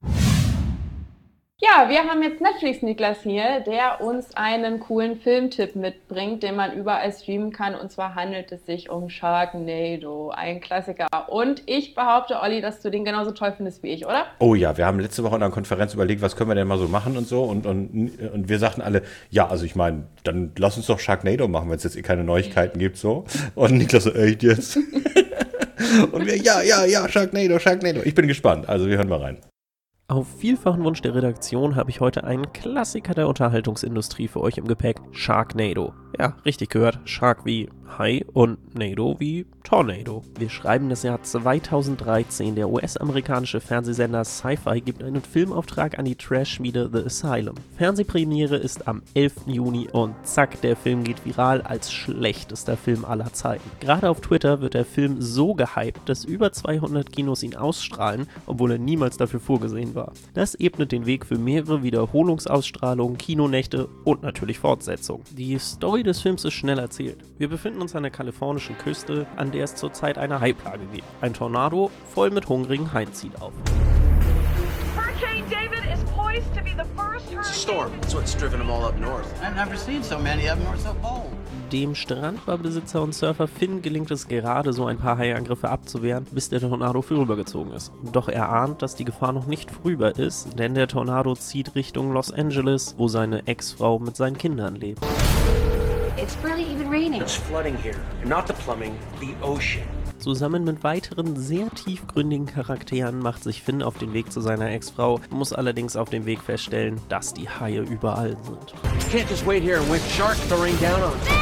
S3: Ja, wir haben jetzt Netflix-Niklas hier, der uns einen coolen Filmtipp mitbringt, den man überall streamen kann. Und zwar handelt es sich um Sharknado, ein Klassiker. Und ich behaupte, Olli, dass du den genauso toll findest wie ich, oder?
S2: Oh ja, wir haben letzte Woche in einer Konferenz überlegt, was können wir denn mal so machen und so. Und, und, und wir sagten alle, ja, also ich meine, dann lass uns doch Sharknado machen, wenn es jetzt eh keine Neuigkeiten gibt. So. Und Niklas so, echt jetzt? Und wir, ja, ja, ja, Sharknado, Sharknado. Ich bin gespannt. Also wir hören mal rein.
S16: Auf vielfachen Wunsch der Redaktion habe ich heute einen Klassiker der Unterhaltungsindustrie für euch im Gepäck: Sharknado. Ja, richtig gehört, Shark wie Hai und Nado wie Tornado. Wir schreiben das Jahr zweitausenddreizehn. Der U S-amerikanische Fernsehsender Sci-Fi gibt einen Filmauftrag an die Trash-Schmiede The Asylum. Fernsehpremiere ist am elften Juni und zack, der Film geht viral als schlechtester Film aller Zeiten. Gerade auf Twitter wird der Film so gehypt, dass über zweihundert Kinos ihn ausstrahlen, obwohl er niemals dafür vorgesehen war. Das ebnet den Weg für mehrere Wiederholungsausstrahlungen, Kinonächte und natürlich Fortsetzungen. Die Story des Films ist schnell erzählt. Wir befinden uns an der kalifornischen Küste, an der es zurzeit eine Haiplage gibt. Ein Tornado voll mit hungrigen Haien zieht auf.
S17: Hurricane David is poised to be the first hurricane. It's a storm. That's what's driven them all up north. I've never seen so many of them or so bold.
S16: Dem Strandbarbesitzer und Surfer Finn gelingt es gerade, so ein paar Haiangriffe abzuwehren, bis der Tornado vorübergezogen ist. Doch er ahnt, dass die Gefahr noch nicht vorüber ist, denn der Tornado zieht Richtung Los Angeles, wo seine Ex-Frau mit seinen Kindern lebt.
S17: It's barely even raining. There's flooding here. Not the plumbing, the ocean.
S16: Zusammen mit weiteren sehr tiefgründigen Charakteren macht sich Finn auf den Weg zu seiner Ex-Frau, muss allerdings auf dem Weg feststellen, dass die Haie überall sind.
S17: You can't just wait here and wait for sharks to rain down on you.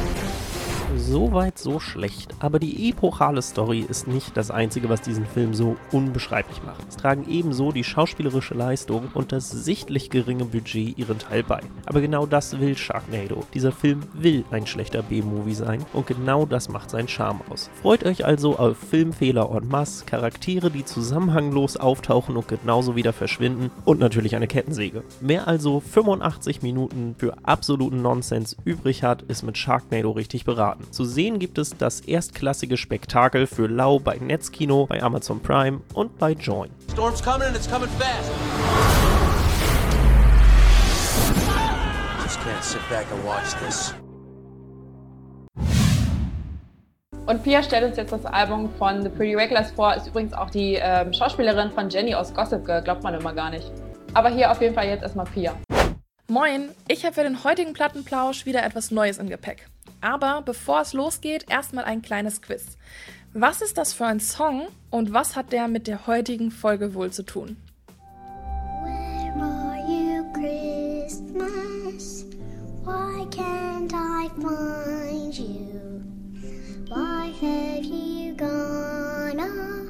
S16: Soweit so schlecht, aber die epochale Story ist nicht das Einzige, was diesen Film so unbeschreiblich macht. Es tragen ebenso die schauspielerische Leistung und das sichtlich geringe Budget ihren Teil bei. Aber genau das will Sharknado. Dieser Film will ein schlechter B-Movie sein und genau das macht seinen Charme aus. Freut euch also auf Filmfehler en masse, Charaktere, die zusammenhanglos auftauchen und genauso wieder verschwinden und natürlich eine Kettensäge. Wer also fünfundachtzig Minuten für absoluten Nonsens übrig hat, ist mit Sharknado richtig beraten. Zu sehen gibt es das erstklassige Spektakel für lau bei Netzkino, bei Amazon Prime und bei Join.
S17: Storm's coming and it's coming fast. Just can't sit back and watch this.
S3: Und Pia stellt uns jetzt das Album von The Pretty Reckless vor. Ist übrigens auch die ähm, Schauspielerin von Jenny aus Gossip Girl, glaubt man immer gar nicht. Aber hier auf jeden Fall jetzt erstmal Pia.
S12: Moin, ich habe für den heutigen Plattenplausch wieder etwas Neues im Gepäck. Aber bevor es losgeht, erstmal ein kleines Quiz. Was ist das für ein Song und was hat der mit der heutigen Folge wohl zu tun?
S11: Where are you, Christmas? Why can't I find you? Why have you gone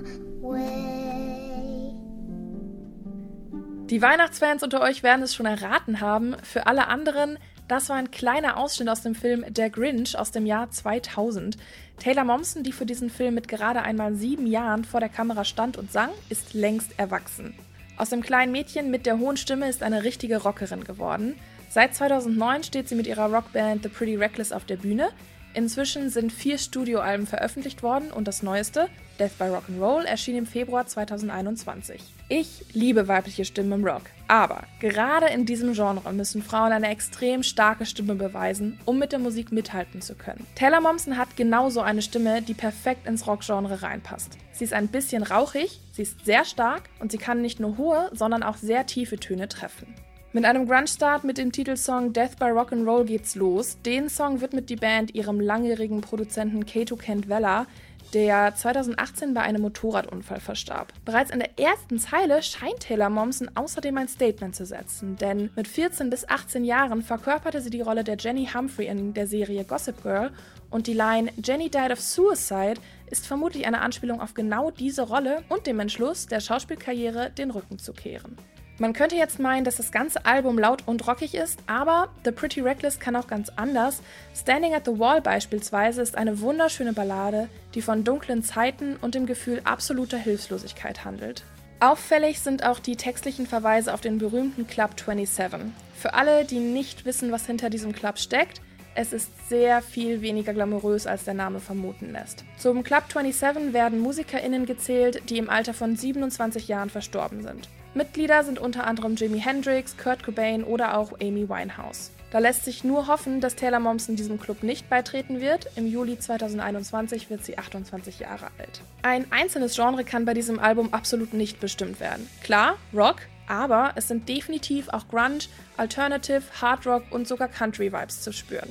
S11: away?
S12: Die Weihnachtsfans unter euch werden es schon erraten haben. Für alle anderen, das war ein kleiner Ausschnitt aus dem Film Der Grinch aus dem Jahr zweitausend. Taylor Momsen, die für diesen Film mit gerade einmal sieben Jahren vor der Kamera stand und sang, ist längst erwachsen. Aus dem kleinen Mädchen mit der hohen Stimme ist eine richtige Rockerin geworden. Seit zweitausendneun steht sie mit ihrer Rockband The Pretty Reckless auf der Bühne. Inzwischen sind vier Studioalben veröffentlicht worden und das neueste, Death by Rock'n'Roll, erschien im Februar zweitausendeinundzwanzig. Ich liebe weibliche Stimmen im Rock, aber gerade in diesem Genre müssen Frauen eine extrem starke Stimme beweisen, um mit der Musik mithalten zu können. Taylor Momsen hat genauso eine Stimme, die perfekt ins Rockgenre reinpasst. Sie ist ein bisschen rauchig, sie ist sehr stark und sie kann nicht nur hohe, sondern auch sehr tiefe Töne treffen. Mit einem Grunge-Start mit dem Titelsong Death by Rock'n'Roll geht's los. Den Song widmet die Band ihrem langjährigen Produzenten Kato Kent Vella, der zweitausendachtzehn bei einem Motorradunfall verstarb. Bereits in der ersten Zeile scheint Taylor Momsen außerdem ein Statement zu setzen, denn mit vierzehn bis achtzehn Jahren verkörperte sie die Rolle der Jenny Humphrey in der Serie Gossip Girl und die Line "Jenny died of suicide" ist vermutlich eine Anspielung auf genau diese Rolle und dem Entschluss, der Schauspielkarriere den Rücken zu kehren. Man könnte jetzt meinen, dass das ganze Album laut und rockig ist, aber The Pretty Reckless kann auch ganz anders. Standing at the Wall beispielsweise ist eine wunderschöne Ballade, die von dunklen Zeiten und dem Gefühl absoluter Hilflosigkeit handelt. Auffällig sind auch die textlichen Verweise auf den berühmten Club siebenundzwanzig. Für alle, die nicht wissen, was hinter diesem Club steckt, es ist sehr viel weniger glamourös, als der Name vermuten lässt. Zum Club siebenundzwanzig werden MusikerInnen gezählt, die im Alter von siebenundzwanzig Jahren verstorben sind. Mitglieder sind unter anderem Jimi Hendrix, Kurt Cobain oder auch Amy Winehouse. Da lässt sich nur hoffen, dass Taylor Momsen diesem Club nicht beitreten wird. Im Juli zweitausendeinundzwanzig wird sie achtundzwanzig Jahre alt. Ein einzelnes Genre kann bei diesem Album absolut nicht bestimmt werden. Klar, Rock, aber es sind definitiv auch Grunge, Alternative, Hard Rock und sogar Country-Vibes zu spüren.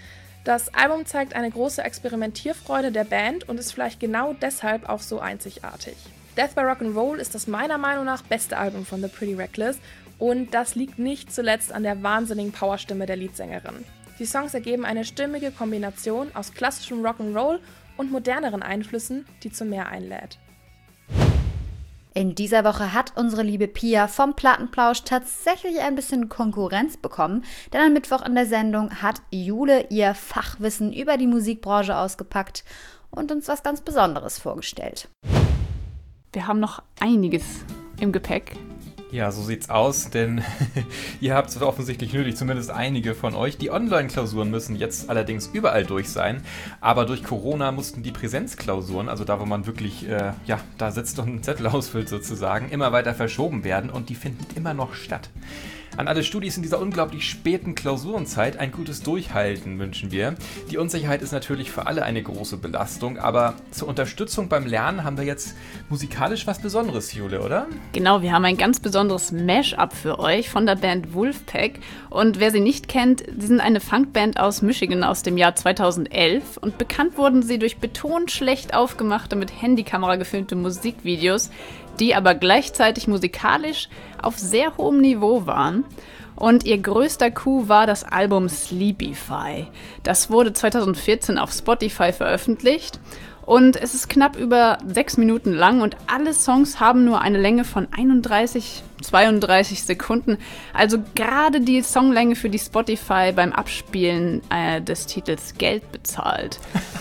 S12: Das Album zeigt eine große Experimentierfreude der Band und ist vielleicht genau deshalb auch so einzigartig.
S18: Death by Rock'n'Roll ist das meiner Meinung nach beste Album von The Pretty Reckless und das liegt nicht zuletzt an der wahnsinnigen Powerstimme der Leadsängerin. Die Songs ergeben eine stimmige Kombination aus klassischem Rock'n'Roll und moderneren Einflüssen, die zu mehr einlädt.
S4: In dieser Woche hat unsere liebe Pia vom Plattenplausch tatsächlich ein bisschen Konkurrenz bekommen, denn am Mittwoch in der Sendung hat Jule ihr Fachwissen über die Musikbranche ausgepackt und uns was ganz Besonderes vorgestellt.
S7: Wir haben noch einiges im Gepäck.
S6: Ja, so sieht's aus, denn ihr habt es offensichtlich nötig, zumindest einige von euch. Die Online-Klausuren müssen jetzt allerdings überall durch sein, aber durch Corona mussten die Präsenzklausuren, also da, wo man wirklich, äh, ja, da sitzt und einen Zettel ausfüllt sozusagen, immer weiter verschoben werden und die finden immer noch statt. An alle Studis in dieser unglaublich späten Klausurenzeit ein gutes Durchhalten wünschen wir. Die Unsicherheit ist natürlich für alle eine große Belastung, aber zur Unterstützung beim Lernen haben wir jetzt musikalisch was Besonderes, Jule, oder?
S7: Genau, wir haben ein ganz besonderes Mash-up für euch von der Band Wolfpack. Und wer sie nicht kennt, sie sind eine Funkband aus Michigan aus dem Jahr zweitausendelf und bekannt wurden sie durch betont schlecht aufgemachte, mit Handykamera gefilmte Musikvideos, die aber gleichzeitig musikalisch auf sehr hohem Niveau waren. Und ihr größter Coup war das Album Sleepify. Das wurde zweitausendvierzehn auf Spotify veröffentlicht und es ist knapp über sechs Minuten lang und alle Songs haben nur eine Länge von einunddreißig, zweiunddreißig Sekunden. Also gerade die Songlänge, für die Spotify beim Abspielen äh, des Titels Geld bezahlt.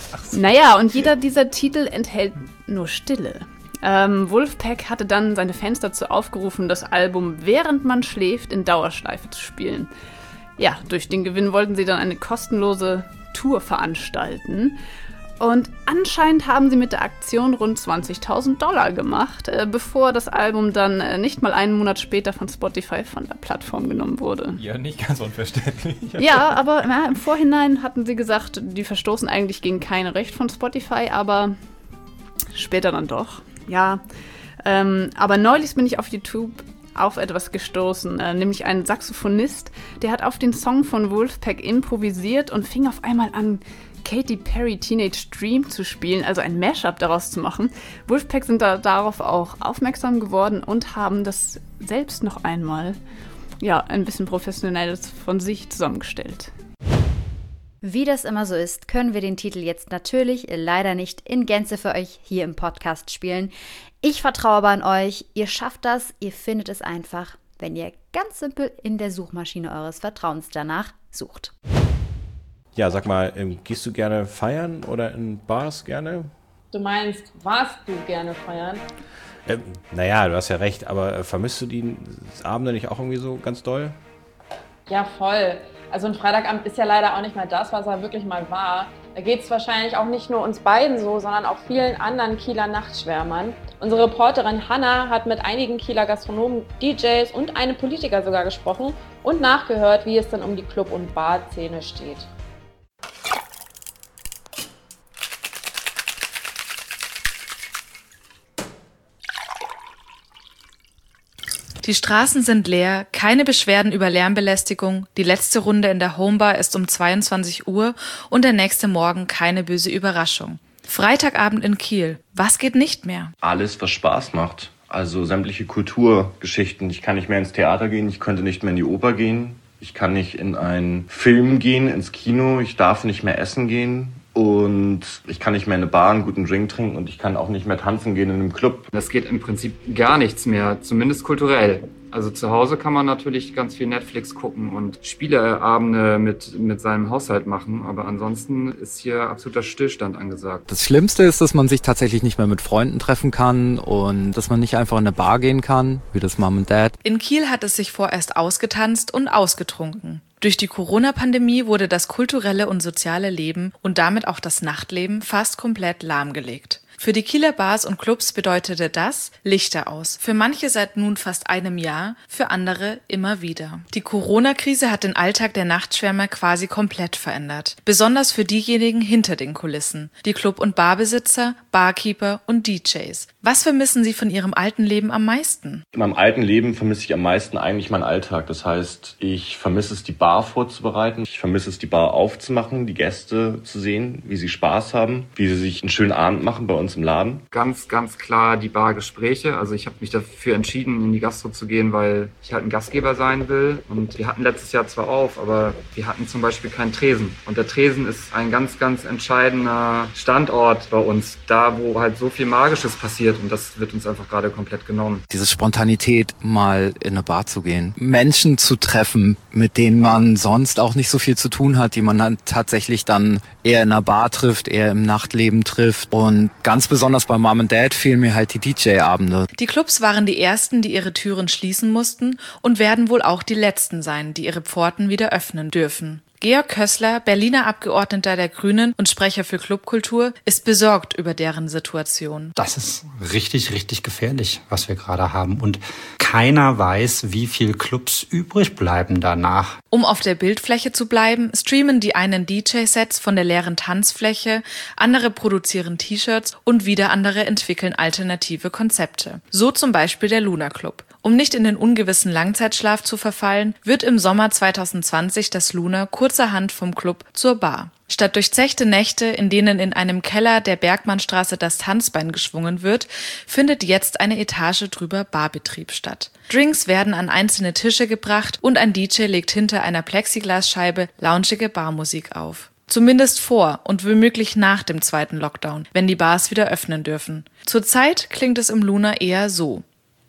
S7: Naja, und jeder dieser Titel enthält nur Stille. Ähm, Wolfpack hatte dann seine Fans dazu aufgerufen, das Album während man schläft in Dauerschleife zu spielen. Ja, durch den Gewinn wollten sie dann eine kostenlose Tour veranstalten. Und anscheinend haben sie mit der Aktion rund zwanzigtausend Dollar gemacht, äh, bevor das Album dann äh, nicht mal einen Monat später von Spotify von der Plattform genommen wurde.
S6: Ja, nicht ganz unverständlich.
S7: Ja, aber ja, im Vorhinein hatten sie gesagt, die verstoßen eigentlich gegen kein Recht von Spotify, aber später dann doch. Ja, ähm, aber neulich bin ich auf YouTube auf etwas gestoßen, äh, nämlich ein Saxophonist, der hat auf den Song von Wolfpack improvisiert und fing auf einmal an, Katy Perry Teenage Dream zu spielen, also ein Mashup daraus zu machen. Wolfpack sind da darauf auch aufmerksam geworden und haben das selbst noch einmal, ja, ein bisschen professionelles von sich zusammengestellt.
S4: Wie das immer so ist, können wir den Titel jetzt natürlich leider nicht in Gänze für euch hier im Podcast spielen. Ich vertraue aber an euch, ihr schafft das, ihr findet es einfach, wenn ihr ganz simpel in der Suchmaschine eures Vertrauens danach sucht.
S2: Ja, sag mal, ähm, gehst du gerne feiern oder in Bars gerne?
S3: Du meinst, warst du gerne feiern?
S2: Ähm, naja, du hast ja recht, aber äh, vermisst du die Abende nicht auch irgendwie so ganz doll?
S3: Ja, voll. Also ein Freitagabend ist ja leider auch nicht mehr das, was er wirklich mal war. Da geht es wahrscheinlich auch nicht nur uns beiden so, sondern auch vielen anderen Kieler Nachtschwärmern. Unsere Reporterin Hanna hat mit einigen Kieler Gastronomen, D Js und einem Politiker sogar gesprochen und nachgehört, wie es denn um die Club- und Bar-Szene steht.
S12: Die Straßen sind leer, keine Beschwerden über Lärmbelästigung, die letzte Runde in der Homebar ist um zweiundzwanzig Uhr und der nächste Morgen keine böse Überraschung. Freitagabend in Kiel. Was geht nicht mehr?
S19: Alles, was Spaß macht. Also sämtliche Kulturgeschichten. Ich kann nicht mehr ins Theater gehen, ich könnte nicht mehr in die Oper gehen. Ich kann nicht in einen Film gehen, ins Kino. Ich darf nicht mehr essen gehen. Und ich kann nicht mehr in eine Bar einen guten Drink trinken und ich kann auch nicht mehr tanzen gehen in einem Club.
S20: Das geht im Prinzip gar nichts mehr, zumindest kulturell. Also zu Hause kann man natürlich ganz viel Netflix gucken und Spieleabende mit, mit seinem Haushalt machen, aber ansonsten ist hier absoluter Stillstand angesagt.
S21: Das Schlimmste ist, dass man sich tatsächlich nicht mehr mit Freunden treffen kann und dass man nicht einfach in eine Bar gehen kann, wie das Mom und Dad.
S12: In Kiel hat es sich vorerst ausgetanzt und ausgetrunken. Durch die Corona-Pandemie wurde das kulturelle und soziale Leben und damit auch das Nachtleben fast komplett lahmgelegt. Für die Kieler Bars und Clubs bedeutete das Lichter aus. Für manche seit nun fast einem Jahr, für andere immer wieder. Die Corona-Krise hat den Alltag der Nachtschwärmer quasi komplett verändert. Besonders für diejenigen hinter den Kulissen. Die Club- und Barbesitzer, Barkeeper und D Js. Was vermissen sie von ihrem alten Leben am meisten?
S19: In meinem alten Leben vermisse ich am meisten eigentlich meinen Alltag. Das heißt, ich vermisse es, die Bar vorzubereiten. Ich vermisse es, die Bar aufzumachen, die Gäste zu sehen, wie sie Spaß haben, wie sie sich einen schönen Abend machen bei uns im Laden?
S20: Ganz, ganz klar die Bargespräche. Also ich habe mich dafür entschieden, in die Gastro zu gehen, weil ich halt ein Gastgeber sein will. Und wir hatten letztes Jahr zwar auf, aber wir hatten zum Beispiel keinen Tresen. Und der Tresen ist ein ganz, ganz entscheidender Standort bei uns. Da, wo halt so viel Magisches passiert. Und das wird uns einfach gerade komplett genommen.
S21: Diese Spontanität, mal in eine Bar zu gehen. Menschen zu treffen, mit denen man sonst auch nicht so viel zu tun hat, die man dann tatsächlich dann eher in einer Bar trifft, eher im Nachtleben trifft. Und ganz besonders bei Mom and Dad fehlen mir halt die D J-Abende.
S12: Die Clubs waren die ersten, die ihre Türen schließen mussten und werden wohl auch die letzten sein, die ihre Pforten wieder öffnen dürfen. Georg Kössler, Berliner Abgeordneter der Grünen und Sprecher für Clubkultur, ist besorgt über deren Situation.
S10: Das ist richtig, richtig gefährlich, was wir gerade haben. Und keiner weiß, wie viel Clubs übrig bleiben danach.
S12: Um auf der Bildfläche zu bleiben, streamen die einen D J-Sets von der leeren Tanzfläche, andere produzieren T-Shirts und wieder andere entwickeln alternative Konzepte. So zum Beispiel der Luna Club. Um nicht in den ungewissen Langzeitschlaf zu verfallen, wird im Sommer zwanzig zwanzig das Luna kurzerhand vom Club zur Bar. Statt durchzechte Nächte, in denen in einem Keller der Bergmannstraße das Tanzbein geschwungen wird, findet jetzt eine Etage drüber Barbetrieb statt. Drinks werden an einzelne Tische gebracht und ein D J legt hinter einer Plexiglasscheibe loungige Barmusik auf. Zumindest vor und womöglich nach dem zweiten Lockdown, wenn die Bars wieder öffnen dürfen. Zurzeit klingt es im Luna eher so.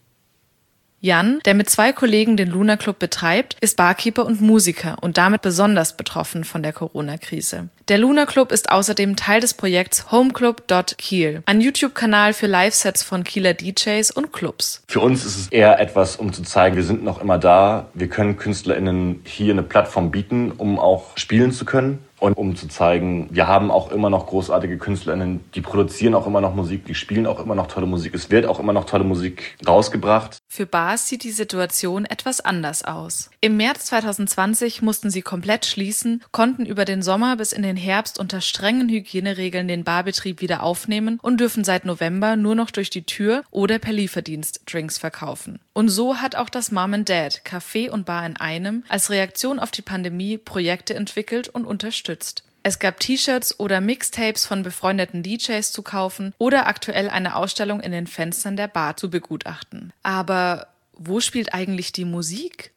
S12: Jan, der mit zwei Kollegen den Luna Club betreibt, ist Barkeeper und Musiker und damit besonders betroffen von der Corona-Krise. Der Luna Club ist außerdem Teil des Projekts homeclub Punkt kiel, ein YouTube-Kanal für Live-Sets von Kieler D Js und Clubs.
S19: Für uns ist es eher etwas, um zu zeigen, wir sind noch immer da. Wir können KünstlerInnen hier eine Plattform bieten, um auch spielen zu können. Und um zu zeigen, wir haben auch immer noch großartige KünstlerInnen, die produzieren auch immer noch Musik, die spielen auch immer noch tolle Musik. Es wird auch immer noch tolle Musik rausgebracht.
S12: Für Bars sieht die Situation etwas anders aus. Im März zwanzig zwanzig mussten sie komplett schließen, konnten über den Sommer bis in den Herbst unter strengen Hygieneregeln den Barbetrieb wieder aufnehmen und dürfen seit November nur noch durch die Tür oder per Lieferdienst Drinks verkaufen. Und so hat auch das Mom and Dad, Café und Bar in einem, als Reaktion auf die Pandemie Projekte entwickelt und unterstützt. Es gab T-Shirts oder Mixtapes von befreundeten D Js zu kaufen oder aktuell eine Ausstellung in den Fenstern der Bar zu begutachten. Aber wo spielt eigentlich die Musik?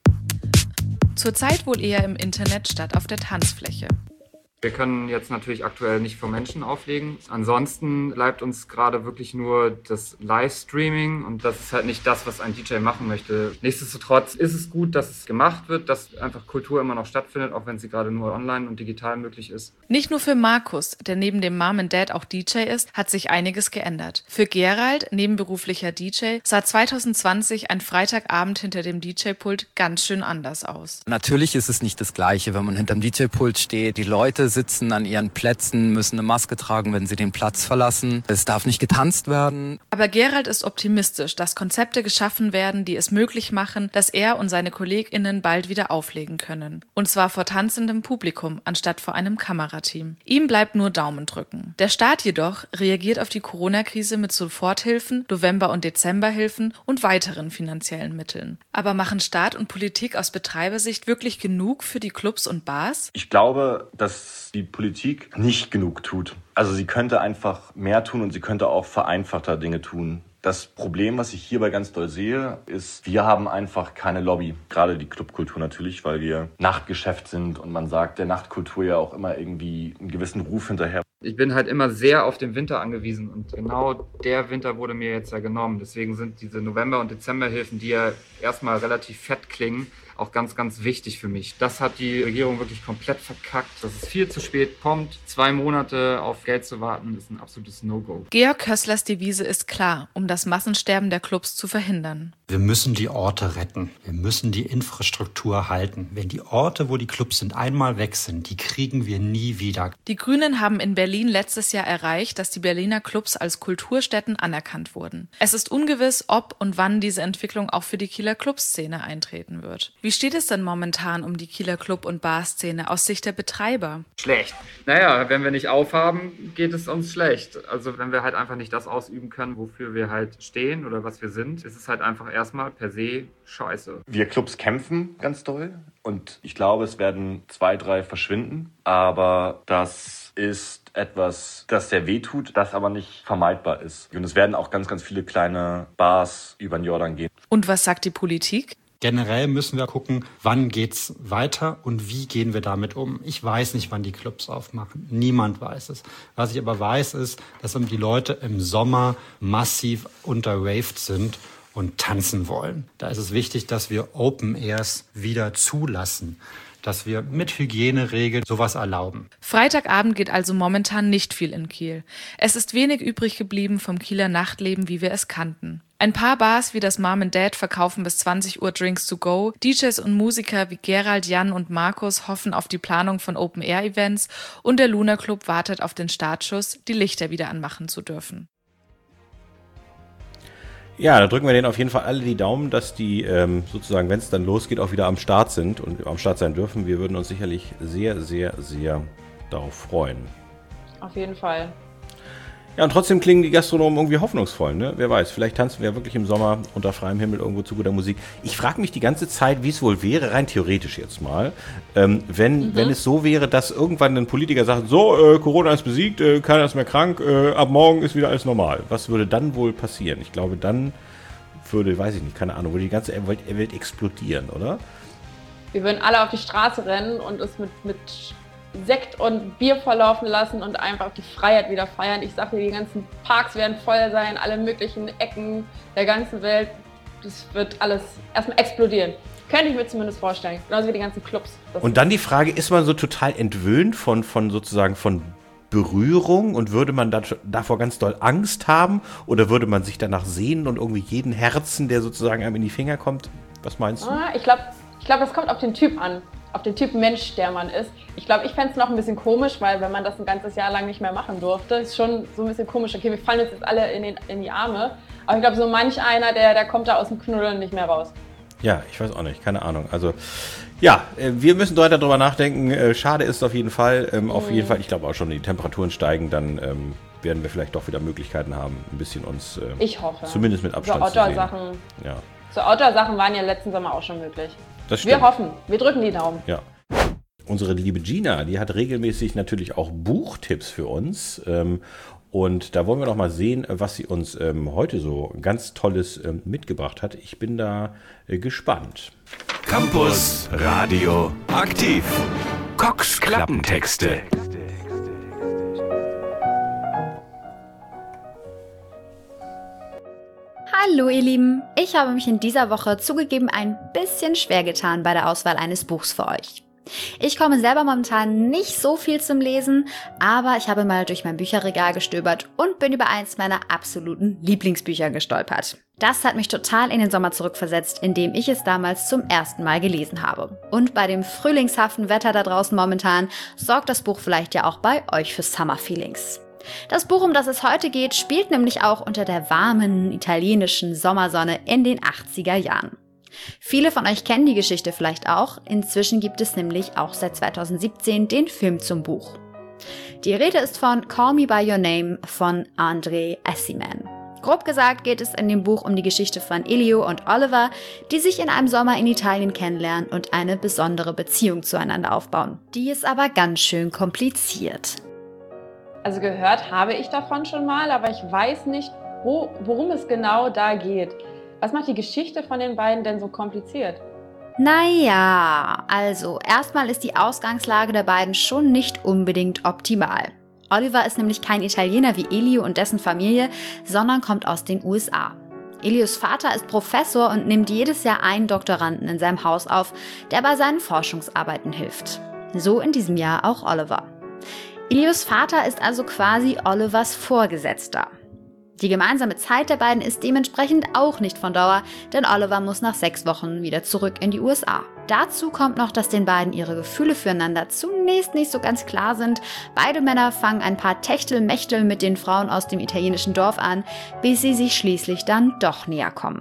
S12: Zurzeit wohl eher im Internet statt auf der Tanzfläche.
S20: Wir können jetzt natürlich aktuell nicht vor Menschen auflegen. Ansonsten bleibt uns gerade wirklich nur das Livestreaming und das ist halt nicht das, was ein D J machen möchte. Nichtsdestotrotz ist es gut, dass es gemacht wird, dass einfach Kultur immer noch stattfindet, auch wenn sie gerade nur online und digital möglich ist.
S12: Nicht nur für Markus, der neben dem Mom and Dad auch D J ist, hat sich einiges geändert. Für Gerald, nebenberuflicher D J, sah zwanzig zwanzig ein Freitagabend hinter dem D J-Pult ganz schön anders aus.
S21: Natürlich ist es nicht das Gleiche, wenn man hinterm D J-Pult steht. Die Leute sitzen an ihren Plätzen, müssen eine Maske tragen, wenn sie den Platz verlassen. Es darf nicht getanzt werden.
S12: Aber Gerald ist optimistisch, dass Konzepte geschaffen werden, die es möglich machen, dass er und seine KollegInnen bald wieder auflegen können. Und zwar vor tanzendem Publikum, anstatt vor einem Kamerateam. Ihm bleibt nur Daumen drücken. Der Staat jedoch reagiert auf die Corona-Krise mit Soforthilfen, November- und Dezemberhilfen und weiteren finanziellen Mitteln. Aber machen Staat und Politik aus Betreibersicht wirklich genug für die Clubs und Bars?
S19: Ich glaube, dass die Politik nicht genug tut. Also sie könnte einfach mehr tun und sie könnte auch vereinfachter Dinge tun. Das Problem, was ich hierbei ganz doll sehe, ist, wir haben einfach keine Lobby. Gerade die Clubkultur natürlich, weil wir Nachtgeschäft sind und man sagt der Nachtkultur ja auch immer irgendwie einen gewissen Ruf hinterher.
S20: Ich bin halt immer sehr auf den Winter angewiesen und genau der Winter wurde mir jetzt ja genommen. Deswegen sind diese November- und Dezemberhilfen, die ja erstmal relativ fett klingen, auch ganz, ganz wichtig für mich. Das hat die Regierung wirklich komplett verkackt. Dass es viel zu spät kommt. Zwei Monate auf Geld zu warten, ist ein absolutes No-Go.
S12: Georg Kösslers Devise ist klar, um das Massensterben der Clubs zu verhindern.
S10: Wir müssen die Orte retten. Wir müssen die Infrastruktur halten. Wenn die Orte, wo die Clubs sind, einmal weg sind, die kriegen wir nie wieder.
S12: Die Grünen haben in Berlin letztes Jahr erreicht, dass die Berliner Clubs als Kulturstätten anerkannt wurden. Es ist ungewiss, ob und wann diese Entwicklung auch für die Kieler Clubszene eintreten wird. Wie Wie steht es denn momentan um die Kieler Club- und Barszene aus Sicht der Betreiber?
S20: Schlecht. Naja, wenn wir nicht aufhaben, geht es uns schlecht. Also wenn wir halt einfach nicht das ausüben können, wofür wir halt stehen oder was wir sind, ist es halt einfach erstmal per se scheiße.
S19: Wir Clubs kämpfen ganz doll und ich glaube, es werden zwei, drei verschwinden, aber das ist etwas, das sehr weh tut, das aber nicht vermeidbar ist. Und es werden auch ganz, ganz viele kleine Bars über den Jordan gehen.
S12: Und was sagt die Politik?
S10: Generell müssen wir gucken, wann geht's weiter und wie gehen wir damit um. Ich weiß nicht, wann die Clubs aufmachen. Niemand weiß es. Was ich aber weiß, ist, dass die Leute im Sommer massiv unterraved sind und tanzen wollen. Da ist es wichtig, dass wir Open Airs wieder zulassen, dass wir mit Hygieneregeln sowas erlauben.
S12: Freitagabend geht also momentan nicht viel in Kiel. Es ist wenig übrig geblieben vom Kieler Nachtleben, wie wir es kannten. Ein paar Bars wie das Mom and Dad verkaufen bis zwanzig Uhr Drinks to go. D Js und Musiker wie Gerald, Jan und Markus hoffen auf die Planung von Open-Air-Events und der Luna Club wartet auf den Startschuss, die Lichter wieder anmachen zu dürfen.
S2: Ja, da drücken wir denen auf jeden Fall alle die Daumen, dass die ähm, sozusagen, wenn es dann losgeht, auch wieder am Start sind und am Start sein dürfen. Wir würden uns sicherlich sehr, sehr, sehr darauf freuen.
S3: Auf jeden Fall.
S2: Ja, und trotzdem klingen die Gastronomen irgendwie hoffnungsvoll, ne? Wer weiß, vielleicht tanzen wir wirklich im Sommer unter freiem Himmel irgendwo zu guter Musik. Ich frage mich die ganze Zeit, wie es wohl wäre, rein theoretisch jetzt mal, ähm, wenn, mhm. wenn es so wäre, dass irgendwann ein Politiker sagt, so, äh, Corona ist besiegt, äh, keiner ist mehr krank, äh, ab morgen ist wieder alles normal. Was würde dann wohl passieren? Ich glaube, dann würde, weiß ich nicht, keine Ahnung, würde die ganze Welt, Welt explodieren, oder?
S3: Wir würden alle auf die Straße rennen und es mit, mit Sekt und Bier volllaufen lassen und einfach die Freiheit wieder feiern. Ich sag dir, die ganzen Parks werden voll sein, alle möglichen Ecken der ganzen Welt. Das wird alles erstmal explodieren. Könnte ich mir zumindest vorstellen. Genauso wie die ganzen Clubs. Das
S2: und dann die Frage, ist man so total entwöhnt von, von sozusagen von Berührung und würde man da, davor ganz doll Angst haben oder würde man sich danach sehnen und irgendwie jeden Herzen, der sozusagen einem in die Finger kommt? Was meinst du?
S3: Ah, ich glaube, ich glaub, das kommt auf den Typ an. Auf den Typ Mensch, der man ist. Ich glaube, ich fände es noch ein bisschen komisch, weil wenn man das ein ganzes Jahr lang nicht mehr machen durfte, ist schon so ein bisschen komisch. Okay, wir fallen uns jetzt alle in, den, in die Arme. Aber ich glaube, so manch einer, der, der kommt da aus dem Knuddeln nicht mehr raus.
S2: Ja, ich weiß auch nicht, keine Ahnung. Also ja, wir müssen weiter drüber nachdenken. Schade ist auf jeden Fall. Ähm, mhm. Auf jeden Fall, ich glaube auch schon, wenn die Temperaturen steigen, dann ähm, werden wir vielleicht doch wieder Möglichkeiten haben, ein bisschen uns ähm,
S3: ich hoffe.
S2: zumindest mit Abstand
S3: so
S2: zu sehen.
S3: Sachen,
S2: ja.
S3: So Outdoor-Sachen waren ja letzten Sommer auch schon möglich.
S2: Das stimmt.
S3: Wir hoffen, wir drücken die Daumen.
S2: Ja. Unsere liebe Gina, die hat regelmäßig natürlich auch Buchtipps für uns. Ähm, und da wollen wir noch mal sehen, was sie uns ähm, heute so ganz Tolles ähm, mitgebracht hat. Ich bin da äh, gespannt.
S1: Campus Radio aktiv. Cox Klappentexte.
S4: Hallo ihr Lieben, ich habe mich in dieser Woche zugegeben ein bisschen schwer getan bei der Auswahl eines Buchs für euch. Ich komme selber momentan nicht so viel zum Lesen, aber ich habe mal durch mein Bücherregal gestöbert und bin über eins meiner absoluten Lieblingsbücher gestolpert. Das hat mich total in den Sommer zurückversetzt, in dem ich es damals zum ersten Mal gelesen habe. Und bei dem frühlingshaften Wetter da draußen momentan sorgt das Buch vielleicht ja auch bei euch für Summer Feelings. Das Buch, um das es heute geht, spielt nämlich auch unter der warmen italienischen Sommersonne in den achtziger Jahren. Viele von euch kennen die Geschichte vielleicht auch, inzwischen gibt es nämlich auch seit zweitausendsiebzehn den Film zum Buch. Die Rede ist von Call Me By Your Name von André Aciman. Grob gesagt geht es in dem Buch um die Geschichte von Elio und Oliver, die sich in einem Sommer in Italien kennenlernen und eine besondere Beziehung zueinander aufbauen. Die ist aber ganz schön kompliziert.
S3: Also gehört habe ich davon schon mal, aber ich weiß nicht, wo, worum es genau da geht. Was macht die Geschichte von den beiden denn so kompliziert?
S4: Naja, also erstmal ist die Ausgangslage der beiden schon nicht unbedingt optimal. Oliver ist nämlich kein Italiener wie Elio und dessen Familie, sondern kommt aus den U S A. Elios Vater ist Professor und nimmt jedes Jahr einen Doktoranden in seinem Haus auf, der bei seinen Forschungsarbeiten hilft. So in diesem Jahr auch Oliver. Elios Vater ist also quasi Olivers Vorgesetzter. Die gemeinsame Zeit der beiden ist dementsprechend auch nicht von Dauer, denn Oliver muss nach sechs Wochen wieder zurück in die U S A. Dazu kommt noch, dass den beiden ihre Gefühle füreinander zunächst nicht so ganz klar sind. Beide Männer fangen ein paar Techtelmechtel mit den Frauen aus dem italienischen Dorf an, bis sie sich schließlich dann doch näher kommen.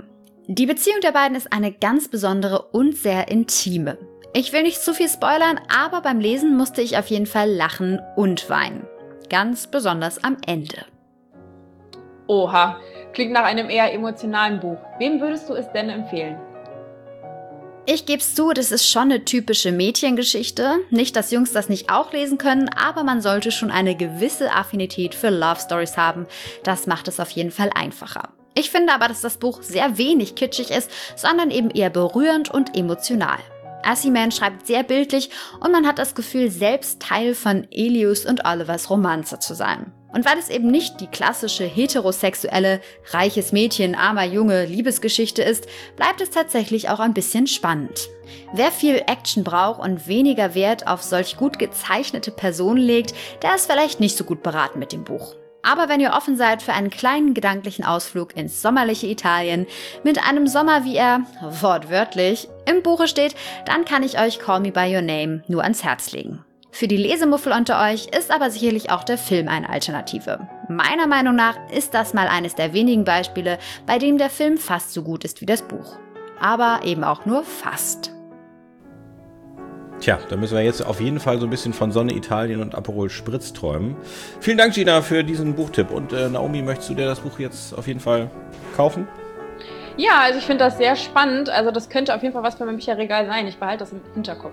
S4: Die Beziehung der beiden ist eine ganz besondere und sehr intime. Ich will nicht zu viel spoilern, aber beim Lesen musste ich auf jeden Fall lachen und weinen. Ganz besonders am Ende.
S3: Oha, klingt nach einem eher emotionalen Buch. Wem würdest du es denn empfehlen?
S4: Ich geb's zu, das ist schon eine typische Mädchengeschichte. Nicht, dass Jungs das nicht auch lesen können, aber man sollte schon eine gewisse Affinität für Love Stories haben. Das macht es auf jeden Fall einfacher. Ich finde aber, dass das Buch sehr wenig kitschig ist, sondern eben eher berührend und emotional. Aciman schreibt sehr bildlich und man hat das Gefühl, selbst Teil von Elius und Olivers Romanze zu sein. Und weil es eben nicht die klassische heterosexuelle, reiches Mädchen, armer Junge Liebesgeschichte ist, bleibt es tatsächlich auch ein bisschen spannend. Wer viel Action braucht und weniger Wert auf solch gut gezeichnete Personen legt, der ist vielleicht nicht so gut beraten mit dem Buch. Aber wenn ihr offen seid für einen kleinen gedanklichen Ausflug ins sommerliche Italien, mit einem Sommer, wie er, wortwörtlich, im Buche steht, dann kann ich euch Call Me By Your Name nur ans Herz legen. Für die Lesemuffel unter euch ist aber sicherlich auch der Film eine Alternative. Meiner Meinung nach ist das mal eines der wenigen Beispiele, bei dem der Film fast so gut ist wie das Buch. Aber eben auch nur fast.
S2: Tja, da müssen wir jetzt auf jeden Fall so ein bisschen von Sonne, Italien und Aperol Spritz träumen. Vielen Dank, Gina, für diesen Buchtipp. Und äh, Naomi, möchtest du dir das Buch jetzt auf jeden Fall kaufen?
S3: Ja, also ich finde das sehr spannend. Also das könnte auf jeden Fall was für mein Bücherregal sein. Ich behalte das im Hinterkopf.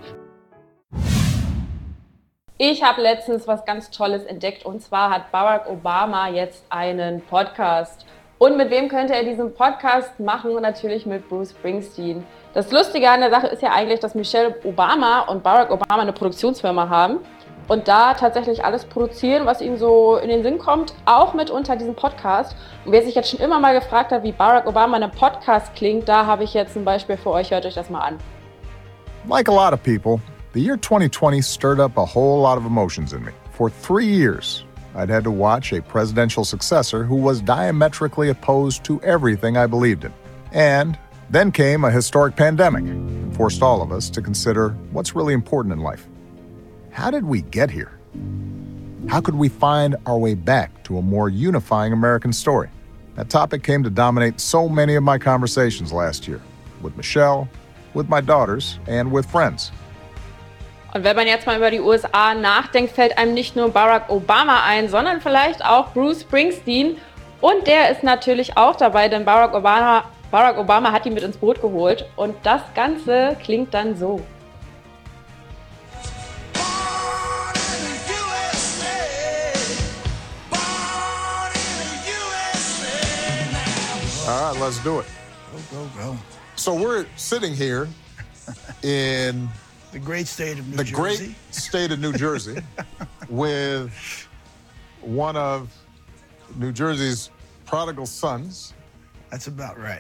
S3: Ich habe letztens was ganz Tolles entdeckt und zwar hat Barack Obama jetzt einen Podcast. Und mit wem könnte er diesen Podcast machen? Natürlich mit Bruce Springsteen. Das Lustige an der Sache ist ja eigentlich, dass Michelle Obama und Barack Obama eine Produktionsfirma haben und da tatsächlich alles produzieren, was ihnen so in den Sinn kommt, auch mit unter diesem Podcast. Und wer sich jetzt schon immer mal gefragt hat, wie Barack Obama in einem Podcast klingt, da habe ich jetzt ein Beispiel für euch. Hört euch das mal an.
S9: Like a lot of people, the year twenty twenty stirred up a whole lot of emotions in me. For three years, I'd had to watch a presidential successor who was diametrically opposed to everything I believed in. And then came a historic pandemic and forced all of us to consider what's really important in life. How did we get here? How could we find our way back to a more unifying American story? That topic came to dominate so many of my conversations last year, with Michelle, with my daughters, and with friends.
S3: Und wenn man jetzt mal über die U S A nachdenkt, fällt einem nicht nur Barack Obama ein, sondern vielleicht auch Bruce Springsteen. Und der ist natürlich auch dabei, denn Barack Obama, Barack Obama hat ihn mit ins Boot geholt. Und das Ganze klingt dann so.
S9: All right, let's do it.
S22: Go, go, go.
S9: So we're sitting here in
S22: the great state of New
S9: the
S22: Jersey.
S9: great state of New Jersey with one of New Jersey's prodigal sons.
S22: That's about right.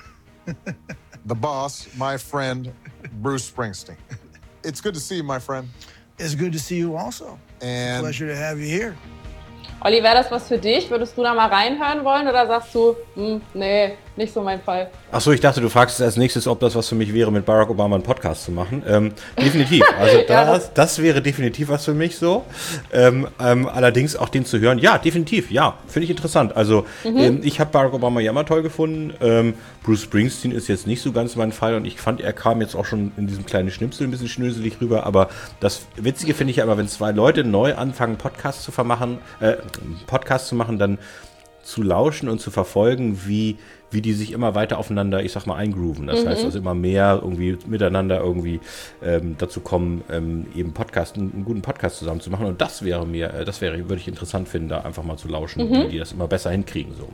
S9: The boss, my friend, Bruce Springsteen. It's good to see you, my friend.
S22: It's good to see you also.
S9: And
S22: pleasure to have you here.
S3: Olli, wäre das was für dich? Würdest du da mal reinhören wollen oder sagst du, hm, nee, nicht so mein Fall?
S2: Achso, ich dachte, du fragst als nächstes, ob das was für mich wäre, mit Barack Obama einen Podcast zu machen. Ähm, definitiv. Also das, ja, das, das wäre definitiv was für mich so. Ähm, ähm, allerdings auch den zu hören, ja, definitiv, ja, finde ich interessant. Also mhm. ähm, ich habe Barack Obama ja immer toll gefunden. Ähm, Bruce Springsteen ist jetzt nicht so ganz mein Fall und ich fand, er kam jetzt auch schon in diesem kleinen Schnipsel ein bisschen schnöselig rüber. Aber das Witzige finde ich ja immer, wenn zwei Leute neu anfangen, Podcasts zu vermachen, äh, Podcast zu machen, dann zu lauschen und zu verfolgen, wie, wie die sich immer weiter aufeinander, ich sag mal, eingrooven. Das mhm. heißt, also immer mehr irgendwie miteinander irgendwie ähm, dazu kommen, ähm, eben Podcast, einen, einen guten Podcast zusammen zu machen. Und das wäre mir, äh, das wäre, würde ich interessant finden, da einfach mal zu lauschen,
S3: mhm.
S2: wie die das immer besser hinkriegen. So.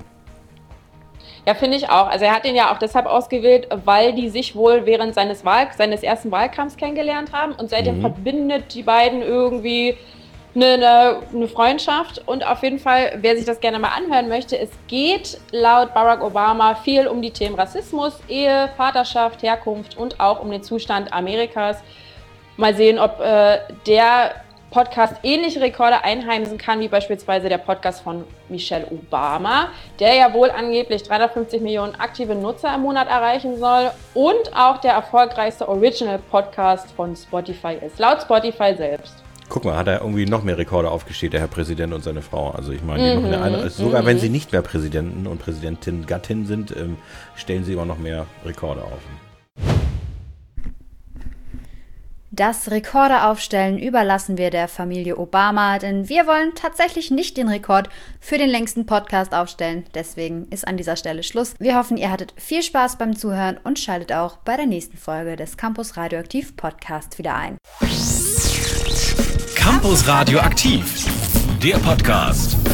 S3: Ja, finde ich auch. Also er hat ihn ja auch deshalb ausgewählt, weil die sich wohl während seines, Wahl seines ersten Wahlkampfs kennengelernt haben und seitdem mhm. verbindet die beiden irgendwie Eine, eine, eine Freundschaft. Und auf jeden Fall, wer sich das gerne mal anhören möchte, es geht laut Barack Obama viel um die Themen Rassismus, Ehe, Vaterschaft, Herkunft und auch um den Zustand Amerikas. Mal sehen, ob äh, der Podcast ähnliche Rekorde einheimsen kann, wie beispielsweise der Podcast von Michelle Obama, der ja wohl angeblich dreihundertfünfzig Millionen aktive Nutzer im Monat erreichen soll und auch der erfolgreichste Original-Podcast von Spotify ist, laut Spotify selbst.
S2: Guck mal, hat er irgendwie noch mehr Rekorde aufgestellt, der Herr Präsident und seine Frau. Also ich meine, die
S3: Mhm,
S2: machen eine andere, sogar
S3: mhm.
S2: wenn sie nicht mehr Präsidenten und Präsidentin, Gattin sind, ähm, stellen sie immer noch mehr Rekorde auf.
S4: Das Rekorde aufstellen überlassen wir der Familie Obama, denn wir wollen tatsächlich nicht den Rekord für den längsten Podcast aufstellen. Deswegen ist an dieser Stelle Schluss. Wir hoffen, ihr hattet viel Spaß beim Zuhören und schaltet auch bei der nächsten Folge des Campus Radioaktiv Podcast wieder ein.
S1: Campus Radioaktiv, der Podcast.